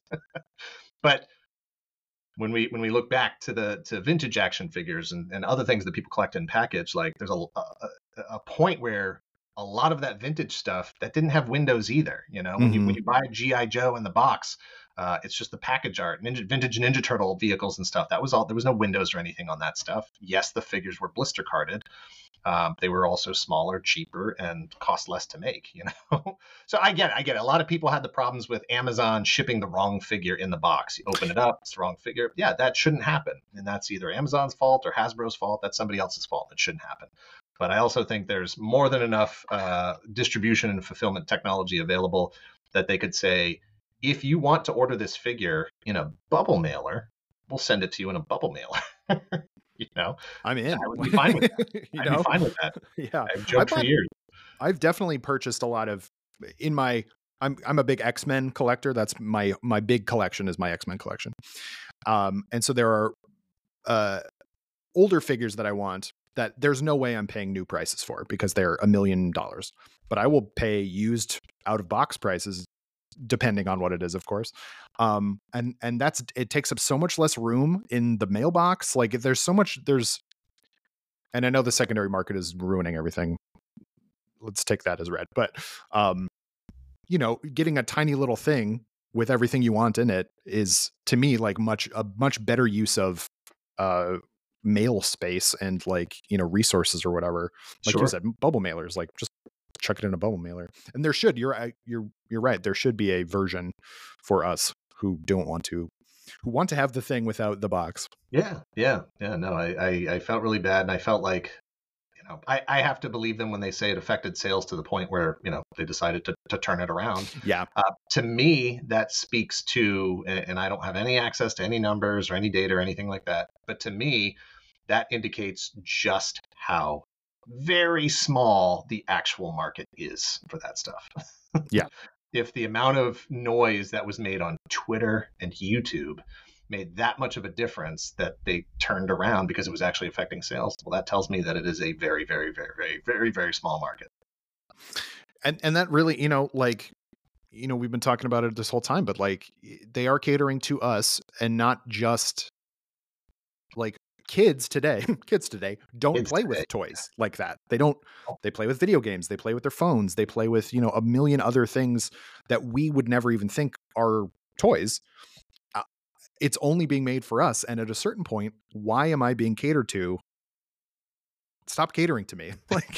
S2: But when we when we look back to the to vintage action figures and, and other things that people collect in package, like there's a, a a point where a lot of that vintage stuff that didn't have windows either. You know, when you
S1: Mhm.
S2: when you buy G I Joe in the box, uh, it's just the package art, Ninja, vintage Ninja Turtle vehicles and stuff. That was all. There was no windows or anything on that stuff. Yes, the figures were blister carded. Um, they were also smaller, cheaper, and cost less to make. You know, so I get it. I get it. A lot of people had the problems with Amazon shipping the wrong figure in the box. You open it up, it's the wrong figure. Yeah, that shouldn't happen, and that's either Amazon's fault or Hasbro's fault. That's somebody else's fault. That shouldn't happen. But I also think there's more than enough uh, distribution and fulfillment technology available that they could say, if you want to order this figure in a bubble mailer, we'll send it to you in a bubble mailer. You know,
S1: I'm in.
S2: I would be fine with that.
S1: You
S2: I'd
S1: know,
S2: be fine with that.
S1: yeah.
S2: I've
S1: I
S2: joked for
S1: bought
S2: years.
S1: I've definitely purchased a lot of in my I'm I'm a big X-Men collector. That's my my big collection is my X-Men collection. Um and so there are uh older figures that I want that there's no way I'm paying new prices for because they're a million dollars. But I will pay used out of box prices depending on what it is, of course. Um and and that's it takes up so much less room in the mailbox. Like there's so much there's and I know the secondary market is ruining everything. Let's take that as read. But um, you know, getting a tiny little thing with everything you want in it is, to me, like much a much better use of uh mail space and, like, you know, resources or whatever. Like
S2: Sure.
S1: you said, bubble mailers, like just chuck it in a bubble mailer. And there should, you're I- you're you're right, there should be a version for us who don't want to who want to have the thing without the box.
S2: Yeah, yeah, yeah. No, I, I, I felt really bad, and I felt like, you know, I, I have to believe them when they say it affected sales to the point where, you know, they decided to, to turn it around.
S1: Yeah.
S2: Uh, to me, that speaks to, and, and I don't have any access to any numbers or any data or anything like that, but to me, that indicates just how very small the actual market is for that stuff.
S1: Yeah.
S2: If the amount of noise that was made on Twitter and YouTube made that much of a difference that they turned around because it was actually affecting sales, well, that tells me that it is a very, very, very, very, very, very small market.
S1: And and that really, you know, like, you know, we've been talking about it this whole time, but like they are catering to us and not just like kids today. Kids today don't
S2: Kids
S1: play
S2: today.
S1: with toys like that. They don't, they play with video games, they play with their phones, they play with, you know, a million other things that we would never even think are toys. Uh, it's only being made for us. And at a certain point, why am I being catered to? Stop catering to me. Like,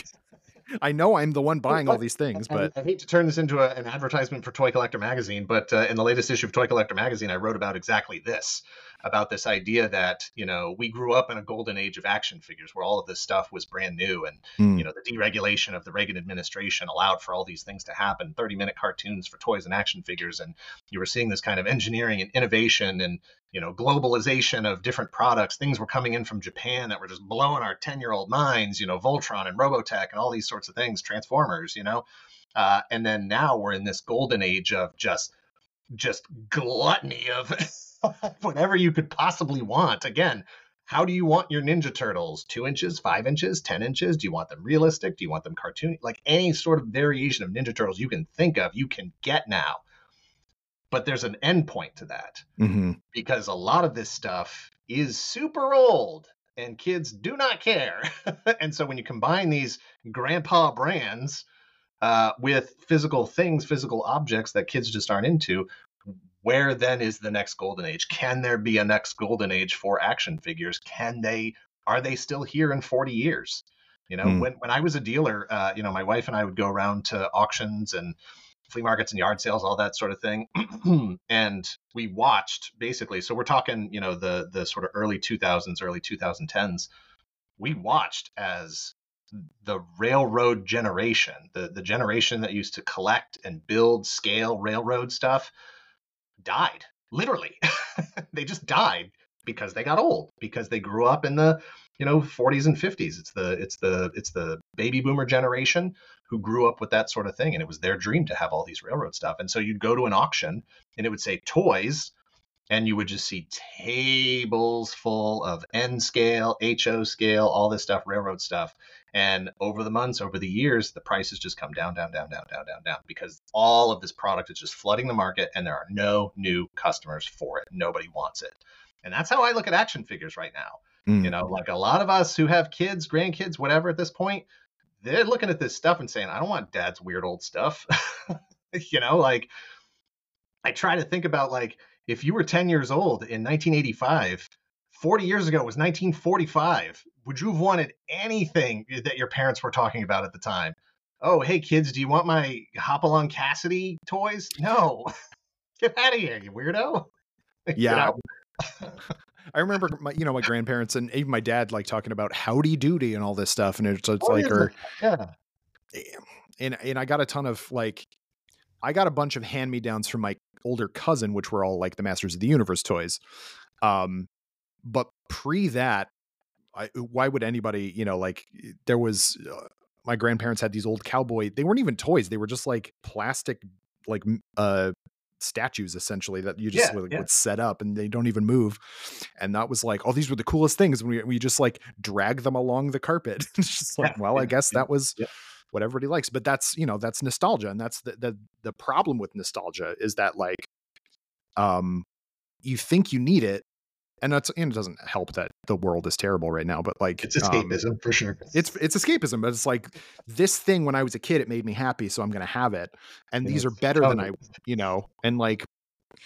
S1: I know I'm the one buying all these things, but
S2: I, I hate to turn this into a, an advertisement for Toy Collector Magazine, but uh, in the latest issue of Toy Collector Magazine, I wrote about exactly this, about this idea that, you know, we grew up in a golden age of action figures where all of this stuff was brand new. And,
S1: mm.
S2: you know, the deregulation of the Reagan administration allowed for all these things to happen, thirty minute cartoons for toys and action figures. And you were seeing this kind of engineering and innovation and, you know, globalization of different products. Things were coming in from Japan that were just blowing our ten year old minds, you know, Voltron and Robotech and all these sorts of things, Transformers, you know. Uh, and then now we're in this golden age of just, just gluttony of whatever you could possibly want. Again, how do you want your Ninja Turtles? Two inches, five inches, ten inches? Do you want them realistic? Do you want them cartoony? Like any sort of variation of Ninja Turtles you can think of, you can get now. But there's an end point to that,
S1: mm-hmm.
S2: because a lot of this stuff is super old and kids do not care. And so when you combine these grandpa brands uh, with physical things, physical objects that kids just aren't into, where then is the next golden age? Can there be a next golden age for action figures? Can they, are they still here in forty years? You know, mm. when, when I was a dealer, uh, you know, my wife and I would go around to auctions and flea markets and yard sales, all that sort of thing. And we watched basically, so we're talking, you know, the, the sort of early two thousands, early twenty tens, we watched as the railroad generation, the, the generation that used to collect and build scale railroad stuff, died. Literally. They just died because they got old, because they grew up in the, you know, forties and fifties. It's the it's the it's the baby boomer generation who grew up with that sort of thing, and it was their dream to have all these railroad stuff. And so you'd go to an auction and it would say toys, and you would just see tables full of N scale, H O scale, all this stuff, railroad stuff. And over the months, over the years, the prices just come down, down, down, down, down, down, down, because all of this product is just flooding the market and there are no new customers for it. Nobody wants it. And that's how I look at action figures right now. Mm. You know, like a lot of us who have kids, grandkids, whatever at this point, they're looking at this stuff and saying, I don't want dad's weird old stuff. You know, like I try to think about, like, if you were ten years old in nineteen eighty-five, forty years ago was nineteen forty-five, would you have wanted anything that your parents were talking about at the time? Oh, hey, kids, do you want my Hopalong Cassidy toys? No. Get out of here, you weirdo.
S1: Yeah. I remember my, you know, my grandparents and even my dad, like, talking about Howdy Doody and all this stuff. And it's, it's oh, like, yeah. or,
S2: yeah.
S1: And, and I got a ton of, like, I got a bunch of hand-me-downs from my older cousin, which were all like the Masters of the Universe toys. Um, but pre that, I, why would anybody, you know, like there was, uh, my grandparents had these old cowboy, they weren't even toys. They were just like plastic, like, uh, statues essentially that you just
S2: yeah,
S1: would,
S2: yeah.
S1: would set up and they don't even move. And that was like, oh, these were the coolest things. We, we just like drag them along the carpet. It's just like,
S2: yeah,
S1: well,
S2: yeah,
S1: I guess
S2: yeah,
S1: that was
S2: yeah.
S1: what everybody likes. But that's, you know, that's nostalgia. And that's the, the, the problem with nostalgia is that, like, um, you think you need it. And that's, and it doesn't help that the world is terrible right now, but like,
S2: it's escapism um, for sure.
S1: It's, it's escapism, but it's like this thing when I was a kid, it made me happy. So I'm going to have it. And yeah. these are better oh, than I, you know, and like,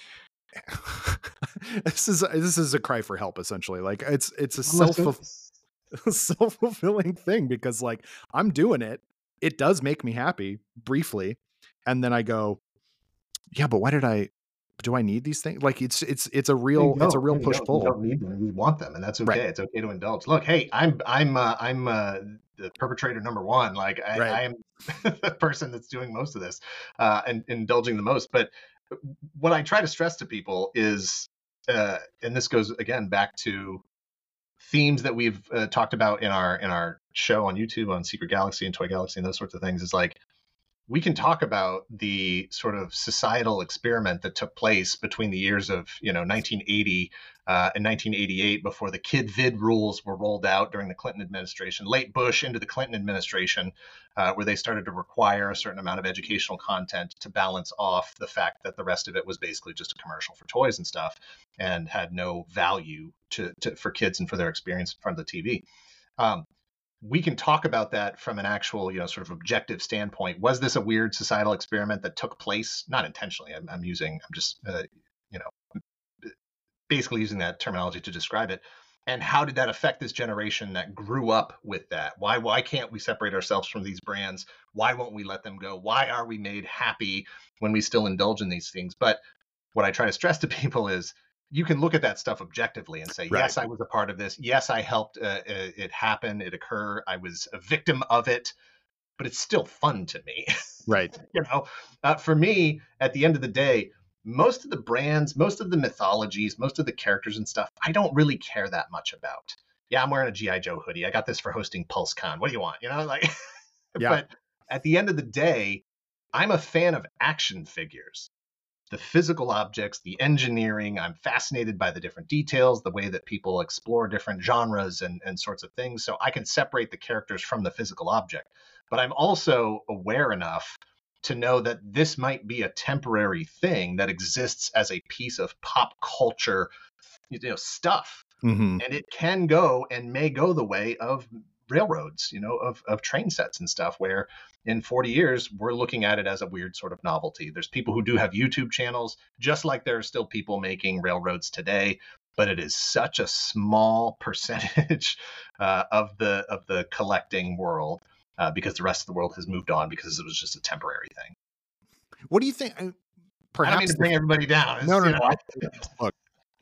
S1: this is this is a cry for help essentially. Like it's it's a
S2: Almost
S1: self
S2: is.
S1: self-fulfilling thing because like I'm doing it. It does make me happy briefly. And then I go, yeah, but why did I do I need these things? Like it's it's it's a
S2: No, you
S1: real it's a
S2: don't.
S1: real
S2: No, you
S1: push
S2: don't. You
S1: pull.
S2: don't need them. You want them, and that's
S1: Right.
S2: okay. It's okay to indulge. Look, hey, I'm I'm uh, I'm uh, the perpetrator number one. Like I,
S1: Right.
S2: I am the person that's doing most of this uh, and indulging the most. But what I try to stress to people is, uh, and this goes again back to themes that we've uh, talked about in our in our show on YouTube on Secret Galaxy and Toy Galaxy and those sorts of things. Is like we can talk about the sort of societal experiment that took place between the years of you know nineteen eighty uh, and nineteen eighty-eight before the kid vid rules were rolled out during the Clinton administration, late Bush into the Clinton administration, uh, where they started to require a certain amount of educational content to balance off the fact that the rest of it was basically just a commercial for toys and stuff and had no value to, to for kids and for their experience in front of the T V. Um, we can talk about that from an actual, you know, sort of objective standpoint. Was this a weird societal experiment that took place? Not intentionally. I'm, I'm using, I'm just, uh, you know, basically using that terminology to describe it. And how did that affect this generation that grew up with that? Why, why can't we separate ourselves from these brands? Why won't we let them go? Why are we made happy when we still indulge in these things? But what I try to stress to people is, you can look at that stuff objectively and say,
S1: Right.
S2: yes, I was a part of this. Yes, I helped uh, it happen, it occur. I was a victim of it, but it's still fun to me.
S1: Right.
S2: you know, uh, for me, at the end of the day, most of the brands, most of the mythologies, most of the characters and stuff, I don't really care that much about. Yeah, I'm wearing a G I. Joe hoodie. I got this for hosting PulseCon. What do you want? You know, like,
S1: Yeah.
S2: But at the end of the day, I'm a fan of action figures. The physical objects, the engineering. I'm fascinated by the different details, the way that people explore different genres and, and sorts of things. So I can separate the characters from the physical object. But I'm also aware enough to know that this might be a temporary thing that exists as a piece of pop culture, you know, stuff.
S1: Mm-hmm.
S2: And it can go and may go the way of railroads, you know, of, of train sets and stuff, where in forty years, we're looking at it as a weird sort of novelty. There's people who do have YouTube channels, just like there are still people making railroads today, but it is such a small percentage uh, of the of the collecting world uh, because the rest of the world has moved on because it was just a temporary thing.
S1: What do you think? Perhaps
S2: I don't mean to bring everybody down. It's,
S1: no, no,
S2: you
S1: no.
S2: know,
S1: Look,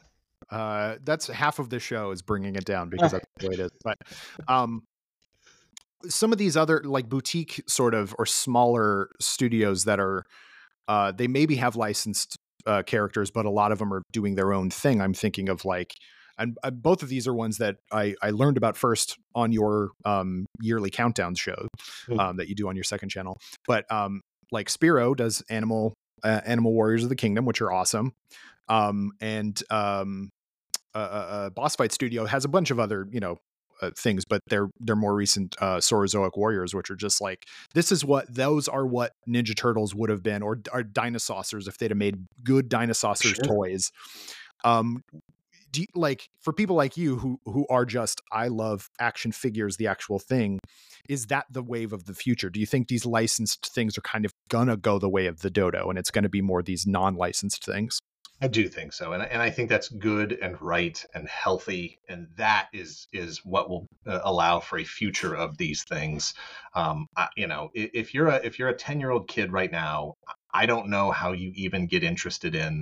S1: uh, that's half of the show is bringing it down because that's the way it is. But um, some of these other like boutique sort of or smaller studios that are uh, they maybe have licensed uh, characters, but a lot of them are doing their own thing. I'm thinking of like, and uh, both of these are ones that I, I learned about first on your um, yearly countdown show um, that you do on your second channel. But um, like Spiro does Animal uh, Animal Warriors of the Kingdom, which are awesome. Um, and um, uh, uh, Boss Fight Studio has a bunch of other, you know, uh, things, but they're they're more recent uh, Saurozoic Warriors, which are just like, this is what those are what Ninja Turtles would have been, or, or Dinosaurs if they'd have made good Dinosaurs
S2: Sure.
S1: toys. Um, do you, like for people like you who who are just, I love action figures, the actual thing, is that the wave of the future? Do you think these licensed things are kind of gonna go the way of the dodo, and it's going to be more these non-licensed things?
S2: I do think so, and and I think that's good and right and healthy, and that is is what will uh, allow for a future of these things. Um, I, you know, if, if you're a if you're a ten year old kid right now, I don't know how you even get interested in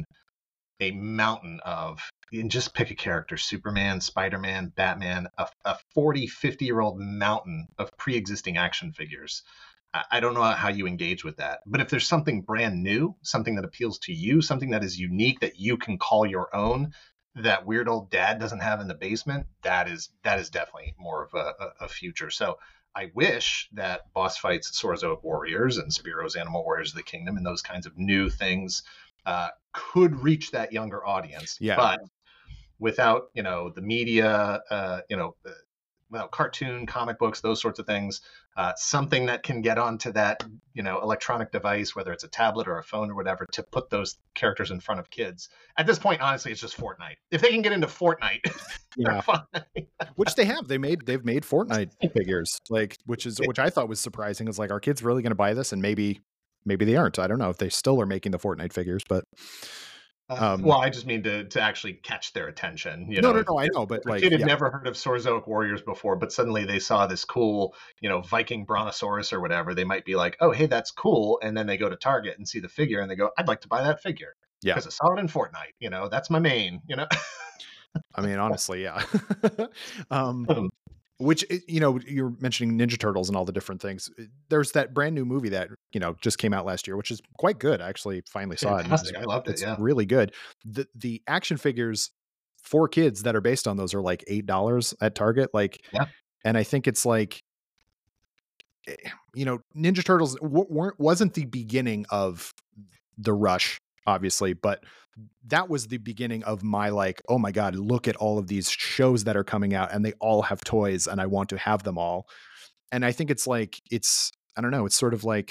S2: a mountain of, and just pick a character: Superman, Spider-Man, Batman, a, a forty, fifty year old mountain of pre-existing action figures. I don't know how you engage with that. But if there's something brand new, something that appeals to you, something that is unique that you can call your own, that weird old dad doesn't have in the basement, that is that is definitely more of a, a future. So I wish that Boss Fight's Saurozoic Warriors and Spiro's Animal Warriors of the Kingdom and those kinds of new things uh, could reach that younger audience.
S1: Yeah.
S2: But without, you know, the media, uh, you know, uh, well, cartoon, comic books, those sorts of things, uh, something that can get onto that, you know, electronic device, whether it's a tablet or a phone or whatever, to put those characters in front of kids. At this point, honestly, it's just Fortnite. If they can get into Fortnite,
S1: Yeah.
S2: they're fine.
S1: Which they have. They made they've made Fortnite figures, like which is which I thought was surprising. Is like, are kids really going to buy this? And maybe maybe they aren't. I don't know if they still are making the Fortnite figures, but
S2: Uh,
S1: Um,
S2: well, I just mean to to actually catch their attention. You
S1: no,
S2: know,
S1: no,
S2: if,
S1: no, I
S2: if
S1: know, but
S2: if a
S1: like,
S2: kid had
S1: yeah,
S2: never heard of Sorzoic warriors before, but suddenly they saw this cool, you know, Viking brontosaurus or whatever, they might be like, "Oh, hey, that's cool," and then they go to Target and see the figure, and they go, "I'd like to buy that figure
S1: yeah.
S2: because I saw it in Fortnite." You know, that's my main. You know.
S1: I mean, honestly, yeah. um, which i- you know, you're mentioning Ninja Turtles and all the different things. Uh, There's that brand new movie that you know just came out last year, which is quite good. I actually finally saw it, and it's
S2: Fantastic. I loved it.
S1: it's
S2: Yeah.
S1: really good. The the action figures for kids that are based on those are like eight dollars at Target. Like,
S2: Yeah.
S1: and I think it's like, eh, you know, Ninja Turtles w- weren't wasn't the beginning of the rush, obviously, but that was the beginning of my like, oh my god, look at all of these shows that are coming out, and they all have toys, and I want to have them all. And I think it's like it's I don't know, it's sort of like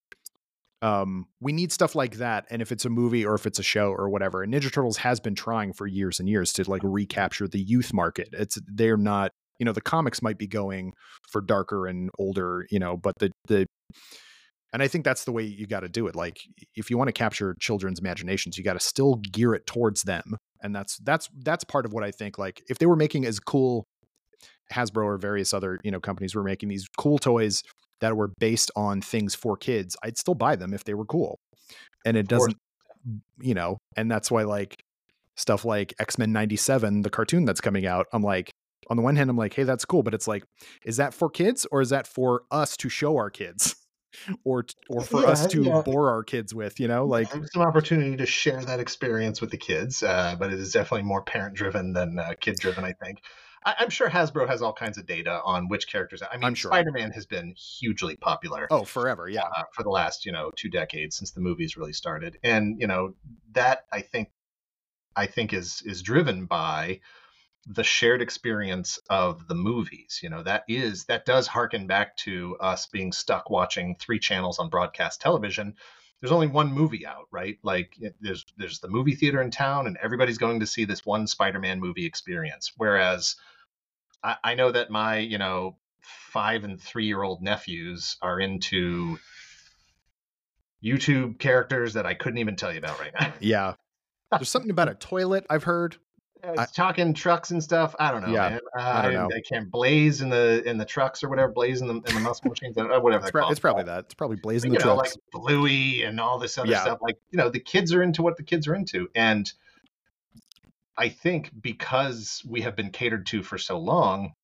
S1: um we need stuff like that, and if it's a movie or if it's a show or whatever, and Ninja Turtles has been trying for years and years to like recapture the youth market. It's they're not, you know, the comics might be going for darker and older, you know, but the the and I think that's the way you got to do it. Like if you want to capture children's imaginations, you got to still gear it towards them. And that's that's that's part of what I think. Like if they were making as cool, Hasbro or various other, you know, companies were making these cool toys that were based on things for kids, I'd still buy them if they were cool. And it
S2: Of course.
S1: doesn't, you know, and that's why like stuff like X-Men ninety-seven, the cartoon that's coming out, I'm like, on the one hand, I'm like, hey, that's cool. But it's like, is that for kids or is that for us to show our kids? or or for us
S2: Yeah.
S1: to
S2: Yeah.
S1: bore our kids with, you know, like
S2: There's some opportunity to share that experience with the kids, uh, but it is definitely more parent driven than uh, kid driven, I think. I, I'm sure Hasbro has all kinds of data on which characters. I
S1: I'm
S2: mean,
S1: sure.
S2: Spider Man has been hugely popular
S1: Oh, forever. Yeah.
S2: uh, for the last, you know, two decades since the movies really started, and you know that I think I think is is driven by the shared experience of the movies. You know, that is that does harken back to us being stuck watching three channels on broadcast television. There's only one movie out, right? Like it- there's there's the movie theater in town, and everybody's going to see this one Spider-Man movie experience. Whereas I, I know that my, you know, five and three year old nephews are into YouTube characters that I couldn't even tell you about right now.
S1: Yeah. There's something about a toilet I've heard.
S2: Uh,
S1: I,
S2: talking trucks and stuff. I don't know,
S1: yeah.
S2: man. Uh,
S1: I don't
S2: I,
S1: know.
S2: I can't blaze in the in the trucks or whatever, blaze in the in the muscle machines, uh, whatever
S1: It's,
S2: they're
S1: pro-
S2: called.
S1: it's probably that. It's probably blazing
S2: But,
S1: the
S2: you know, like
S1: trucks.
S2: Bluey and all this other
S1: Yeah.
S2: stuff. Like, you know, the kids are into what the kids are into, and I think because we have been catered to for so long,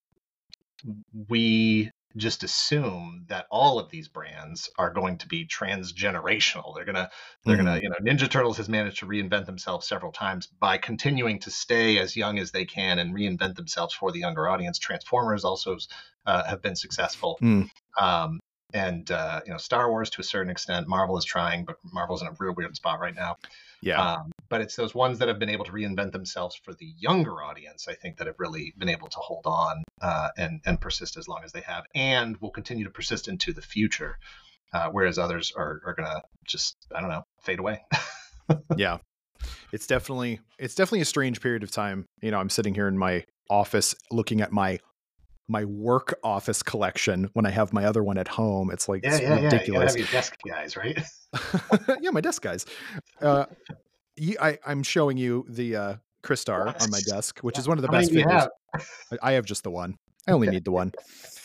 S2: we just assume that all of these brands are going to be transgenerational. They're gonna, they're
S1: Mhm.
S2: gonna, you know, Ninja Turtles has managed to reinvent themselves several times by continuing to stay as young as they can and reinvent themselves for the younger audience. Transformers also uh, have been successful.
S1: Mm.
S2: Um, and uh, you know, Star Wars to a certain extent. Marvel is trying, but Marvel's in a real weird spot right now.
S1: Yeah.
S2: Um, but it's those ones that have been able to reinvent themselves for the younger audience, I think, that have really been able to hold on uh, and and persist as long as they have, and will continue to persist into the future. Uh, whereas others are are gonna just, I don't know, fade away.
S1: Yeah. It's definitely it's definitely a strange period of time. You know, I'm sitting here in my office looking at my my work office collection when I have my other one at home. It's like
S2: Yeah,
S1: it's
S2: yeah, yeah. You gotta
S1: ridiculous.
S2: have your desk guys, right?
S1: Yeah, my desk guys. Uh, you, I, I'm showing you the uh, Crystar on my
S2: Yes.
S1: desk, which
S2: Yeah.
S1: is one of the
S2: How many
S1: best
S2: do you
S1: figures.
S2: have?
S1: I- I have just the one. I only need the one.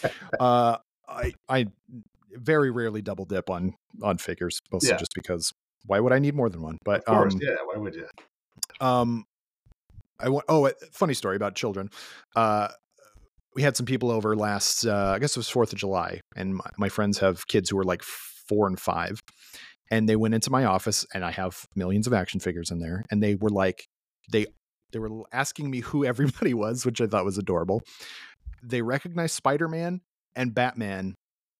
S1: Uh, I I very rarely double dip on on figures, mostly
S2: Yeah.
S1: just because why would I need more than one? But
S2: Of course,
S1: um,
S2: yeah. Why would you?
S1: um, I want. Oh, a funny story about children. Uh, we had some people over last. Uh, I guess it was Fourth of July, and my, my friends have kids who are like four and five, and they went into my office, and I have millions of action figures in there, and they were like, they they were asking me who everybody was, which I thought was adorable. They recognized Spider-Man and Batman.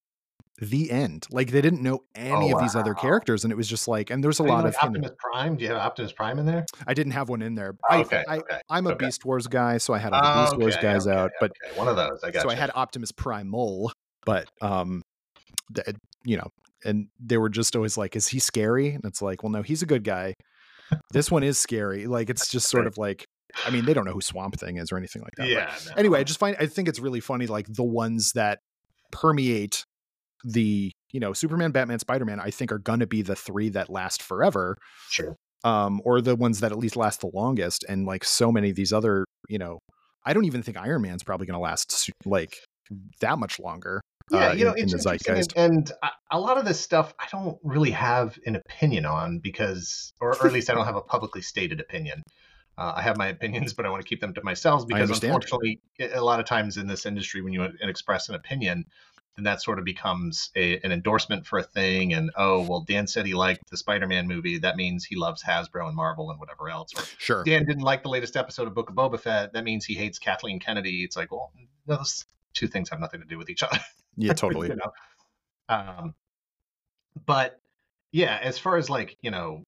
S1: The end. Like they didn't know any
S2: Oh,
S1: of these other
S2: wow.
S1: characters, and it was just like, and there's a
S2: How do you
S1: lot
S2: know,
S1: of
S2: like
S1: you know,
S2: Optimus Prime? Do you have Optimus Prime in there?
S1: I didn't have one in there.
S2: Oh,
S1: I,
S2: okay,
S1: I,
S2: okay,
S1: I'm a
S2: okay.
S1: Beast Wars guy, so I had all the Beast Wars
S2: Okay,
S1: guys
S2: okay,
S1: out. But
S2: okay. One of those. I got
S1: so I
S2: you.
S1: had Optimus Primal, but um, th- you know, and they were just always like, "Is he scary?" And it's like, well, no, he's a good guy. This one is scary. Like it's just sort of like, I mean, they don't know who Swamp Thing is or anything like that.
S2: Yeah.
S1: But
S2: No.
S1: anyway, I just find I think it's really funny, like the ones that permeate the, you know, Superman, Batman, Spider-Man, I think are gonna be the three that last forever.
S2: Sure.
S1: um, or the ones that at least last the longest. And like so many of these other, you know, I don't even think Iron Man's probably going to last like that much longer.
S2: Yeah,
S1: uh,
S2: you know,
S1: in, in
S2: it's
S1: the
S2: interesting, and,
S1: zeitgeist.
S2: and I, a lot of this stuff I don't really have an opinion on because, or, or at least I don't have a publicly stated opinion. Uh, I have my opinions, but I want to keep them to myself
S1: I
S2: because,
S1: understand.
S2: unfortunately, a lot of times in this industry, when you express an opinion, then that sort of becomes a, an endorsement for a thing. And oh, well, Dan said he liked the Spider-Man movie. That means he loves Hasbro and Marvel and whatever else. Or
S1: Sure.
S2: Dan didn't like the latest episode of Book of Boba Fett. That means he hates Kathleen Kennedy. It's like, well, those two things have nothing to do with each other.
S1: Yeah, totally.
S2: You know? Um, but yeah, as far as like, you know,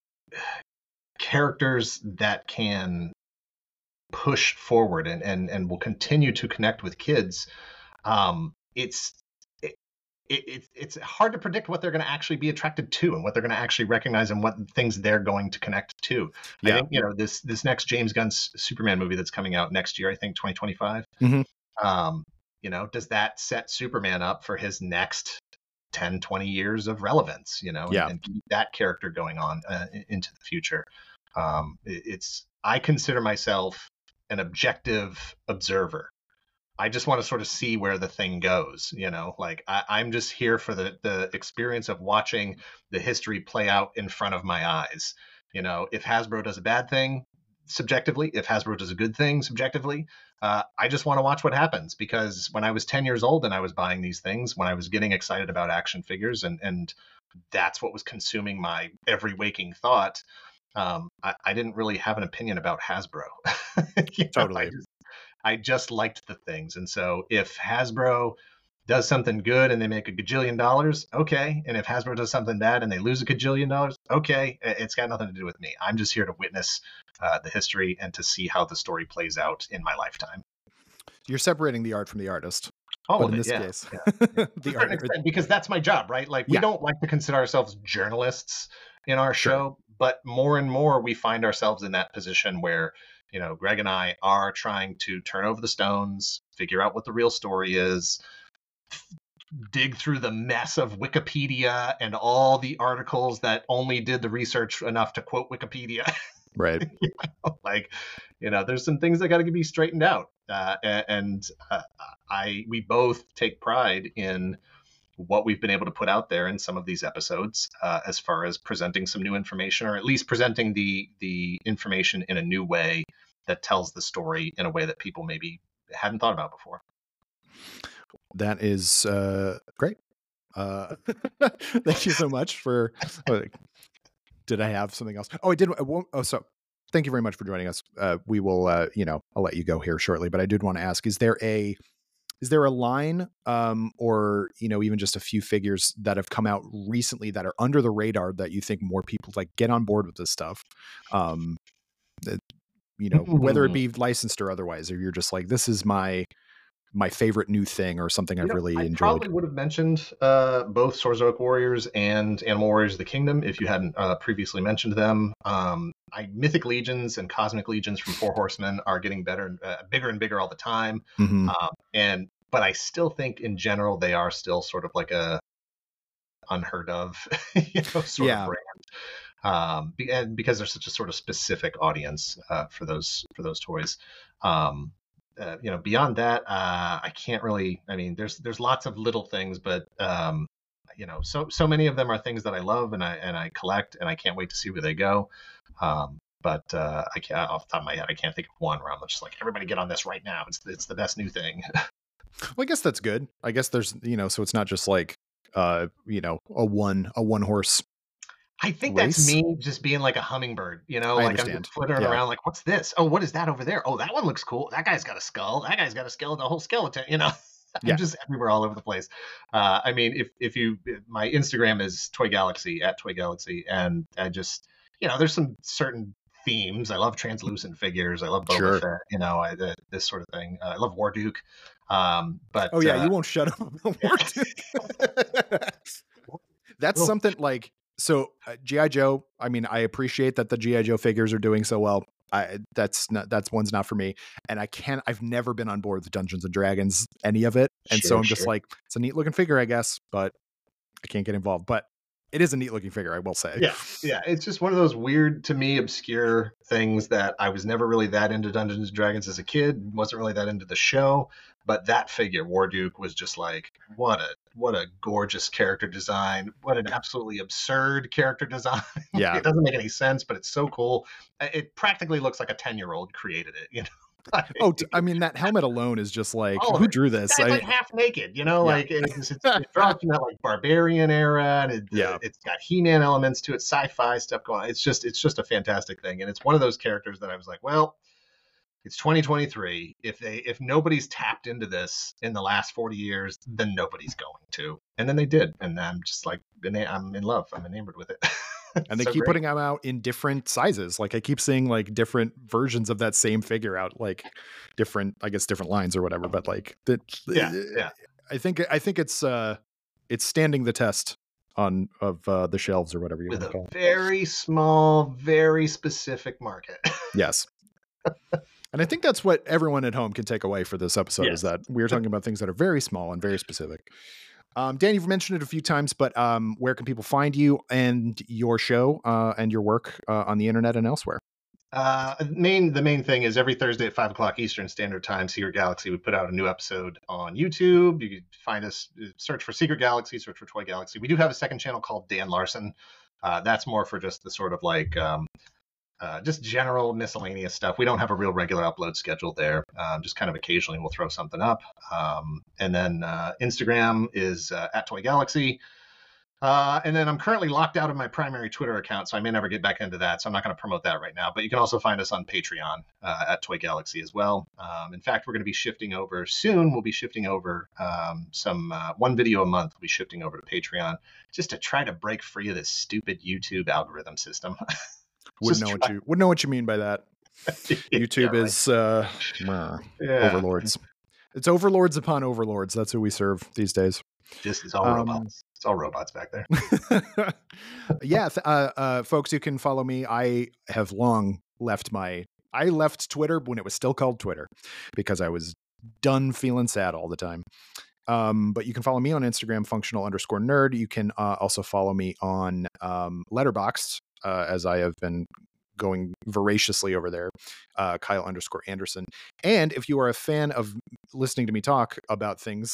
S2: characters that can push forward and, and, and will continue to connect with kids, um, it's, it, it, it's hard to predict what they're going to actually be attracted to and what they're going to actually recognize and what things they're going to connect to.
S1: Yeah.
S2: I think, you know, this, this next James Gunn Superman movie that's coming out next year, I think twenty twenty-five,
S1: mm-hmm.
S2: um, you know, does that set Superman up for his next ten, twenty years of relevance, you know,
S1: Yeah.
S2: and, and keep that character going on uh, into the future? Um, it, it's, I consider myself an objective observer. I just want to sort of see where the thing goes, you know, like I, I'm just here for the, the experience of watching the history play out in front of my eyes. You know, if Hasbro does a bad thing, subjectively, if Hasbro does a good thing subjectively, uh, I just want to watch what happens, because when I was ten years old and I was buying these things, when I was getting excited about action figures, and and that's what was consuming my every waking thought, um, I, I didn't really have an opinion about Hasbro. You know,
S1: Totally.
S2: I just, I just liked the things. And so if Hasbro does something good and they make a gajillion dollars, okay. And if Hasbro does something bad and they lose a gajillion dollars, okay. It's got nothing to do with me. I'm just here to witness uh, the history and to see how the story plays out in my lifetime.
S1: You're separating the art from the artist.
S2: All
S1: but
S2: of
S1: in
S2: it,
S1: this
S2: yeah.
S1: case,
S2: Yeah.
S1: the
S2: art,
S1: art,
S2: because that's my job, right? Like we
S1: yeah.
S2: don't like to consider ourselves journalists in our
S1: Sure.
S2: show, but more and more we find ourselves in that position where, you know, Greg and I are trying to turn over the stones, figure out what the real story is, dig through the mess of Wikipedia and all the articles that only did the research enough to quote Wikipedia.
S1: Right.
S2: You know, like, you know, there's some things that got to be straightened out. Uh, and uh, I, we both take pride in what we've been able to put out there in some of these episodes, uh, as far as presenting some new information, or at least presenting the the information in a new way that tells the story in a way that people maybe hadn't thought about before.
S1: That is uh, great. Uh, thank you so much for. Oh, did I have something else? Oh, I did. I won't, oh, so thank you very much for joining us. Uh, we will, uh, you know, I'll let you go here shortly, but I did want to ask: Is there a Is there a line, um, or, you know, even just a few figures that have come out recently that are under the radar that you think more people like get on board with this stuff? Um, that, you know, whether it be licensed or otherwise, or you're just like, this is my my favorite new thing, or something
S2: You
S1: I've
S2: know,
S1: really
S2: I
S1: enjoyed.
S2: probably would have mentioned uh, both Sorzoic Warriors and Animal Warriors of the Kingdom if you hadn't uh, previously mentioned them. Um, I, Mythic Legions and Cosmic Legions from Four Horsemen are getting better, uh, bigger and bigger all the time.
S1: Mm-hmm.
S2: Um, and but I still think in general they are still sort of like a unheard of, you know, sort
S1: Yeah.
S2: of brand. Um, be, and because there's such a sort of specific audience uh, for those for those toys. Um, Uh, you know, beyond that, uh, I can't really. I mean, there's there's lots of little things, but um, you know, so so many of them are things that I love and I and I collect, and I can't wait to see where they go. Um, but uh, I can't, off the top of my head, I can't think of one where I'm just like, everybody get on this right now. It's it's the best new thing.
S1: Well, I guess that's good. I guess there's, you know, so it's not just like, uh, you know, a one a one horse.
S2: I think
S1: Race?
S2: that's me just being like a hummingbird, you know,
S1: I
S2: like I'm
S1: understand.
S2: just flittering
S1: Yeah.
S2: around like, what's this? Oh, what is that over there? Oh, that one looks cool. That guy's got a skull. That guy's got a skeleton, a whole skeleton, you know. I'm
S1: Yeah.
S2: just everywhere all over the place. Uh, I mean, if if you, my Instagram is Toy Galaxy, at Toy Galaxy, and I just, you know, there's some certain themes. I love translucent figures. I love Boba
S1: Sure.
S2: Fett, you know, I, the, this sort of thing. Uh, I love War Duke. Um, but
S1: Oh yeah,
S2: uh,
S1: you won't shut up about War Duke. That's
S2: Well-
S1: something like, so uh, G I Joe. I mean, I appreciate that the G I Joe figures are doing so well. I that's not that's one's not for me, and I can't. I've never been on board with Dungeons and Dragons, any of it, and so
S2: Sure,
S1: I'm just
S2: sure.
S1: like, it's a neat looking figure, I guess, but I can't get involved. But it is a neat looking figure, I will say.
S2: Yeah, yeah. It's just one of those weird, to me, obscure things that I was never really that into Dungeons and Dragons as a kid. Wasn't really that into the show, but that figure, Warduke, was just like, what a what a gorgeous character design. What an absolutely absurd character design.
S1: Yeah.
S2: It doesn't make any sense, but it's so cool. It practically looks like a ten-year-old created it, you know.
S1: Oh, I mean, that helmet alone is just like,
S2: All of
S1: who
S2: it.
S1: drew this?
S2: It's
S1: I,
S2: like half naked, you know,
S1: Yeah.
S2: like it's, it's, it draws from that like barbarian era, and it,
S1: Yeah.
S2: it's got He-Man elements to it, sci-fi stuff going on. It's just, it's just a fantastic thing, and it's one of those characters that I was like, well, it's twenty twenty-three. If they, if nobody's tapped into this in the last forty years, then nobody's going to. And then they did, and I'm just like, I'm in love. I'm enamored with it.
S1: and they
S2: So
S1: keep
S2: great.
S1: putting them out in different sizes. Like I keep seeing like different versions of that same figure out, like different, I guess, different lines or whatever. But like that,
S2: Yeah, yeah.
S1: I think I think it's uh, it's standing the test on of uh, the shelves or whatever you
S2: With
S1: want to
S2: a
S1: call it.
S2: very small, very specific market.
S1: Yes. And I think that's what everyone at home can take away for this episode
S2: Yes.
S1: is that we're talking about things that are very small and very specific. Um, Dan, you've mentioned it a few times, but um, where can people find you and your show uh, and your work uh, on the internet and elsewhere?
S2: Uh, main the main thing is every Thursday at five o'clock Eastern Standard Time, Secret Galaxy, we put out a new episode on YouTube. You can find us, search for Secret Galaxy, search for Toy Galaxy. We do have a second channel called Dan Larson. Uh, that's more for just the sort of like um, uh, just general miscellaneous stuff. We don't have a real regular upload schedule there. Um, just kind of occasionally we'll throw something up. Um, and then uh, Instagram is uh, at Toy Galaxy. Uh, and then I'm currently locked out of my primary Twitter account, so I may never get back into that. So I'm not going to promote that right now. But you can also find us on Patreon uh, at Toy Galaxy as well. Um, in fact, we're going to be shifting over soon. We'll be shifting over um, some uh, one video a month. We'll be shifting over to Patreon just to try to break free of this stupid YouTube algorithm system.
S1: Wouldn't
S2: Just
S1: know what
S2: try-
S1: you wouldn't know what you mean by that. YouTube
S2: Yeah, right.
S1: is uh, meh,
S2: Yeah.
S1: overlords. It's overlords upon overlords. That's who we serve these days.
S2: Just it's all
S1: Um,
S2: robots. It's all robots back there.
S1: yeah, th- uh, uh, folks, you can follow me. I have long left my. I left Twitter when it was still called Twitter because I was done feeling sad all the time. Um, but you can follow me on Instagram, functional underscore nerd. You can uh, also follow me on um, Letterboxd, uh, as I have been going voraciously over there, uh, Kyle underscore Anderson. And if you are a fan of listening to me talk about things,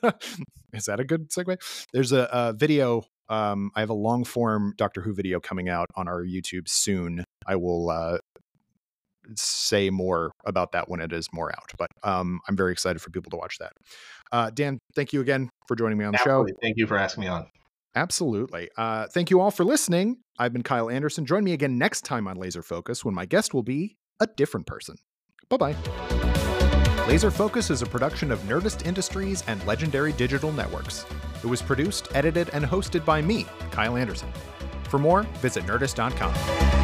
S1: is that a good segue? There's a, a video. Um, I have a long form Doctor Who video coming out on our YouTube soon. I will uh, say more about that when it is more out, but um, I'm very excited for people to watch that. Uh, Dan, thank you again for joining me on the
S2: Absolutely.
S1: show.
S2: Thank you for asking me on.
S1: Absolutely. Uh, thank you all for listening. I've been Kyle Anderson. Join me again next time on Laser Focus when my guest will be a different person. Bye-bye. Laser Focus is a production of Nerdist Industries and Legendary Digital Networks. It was produced, edited, and hosted by me, Kyle Anderson. For more, visit nerdist dot com.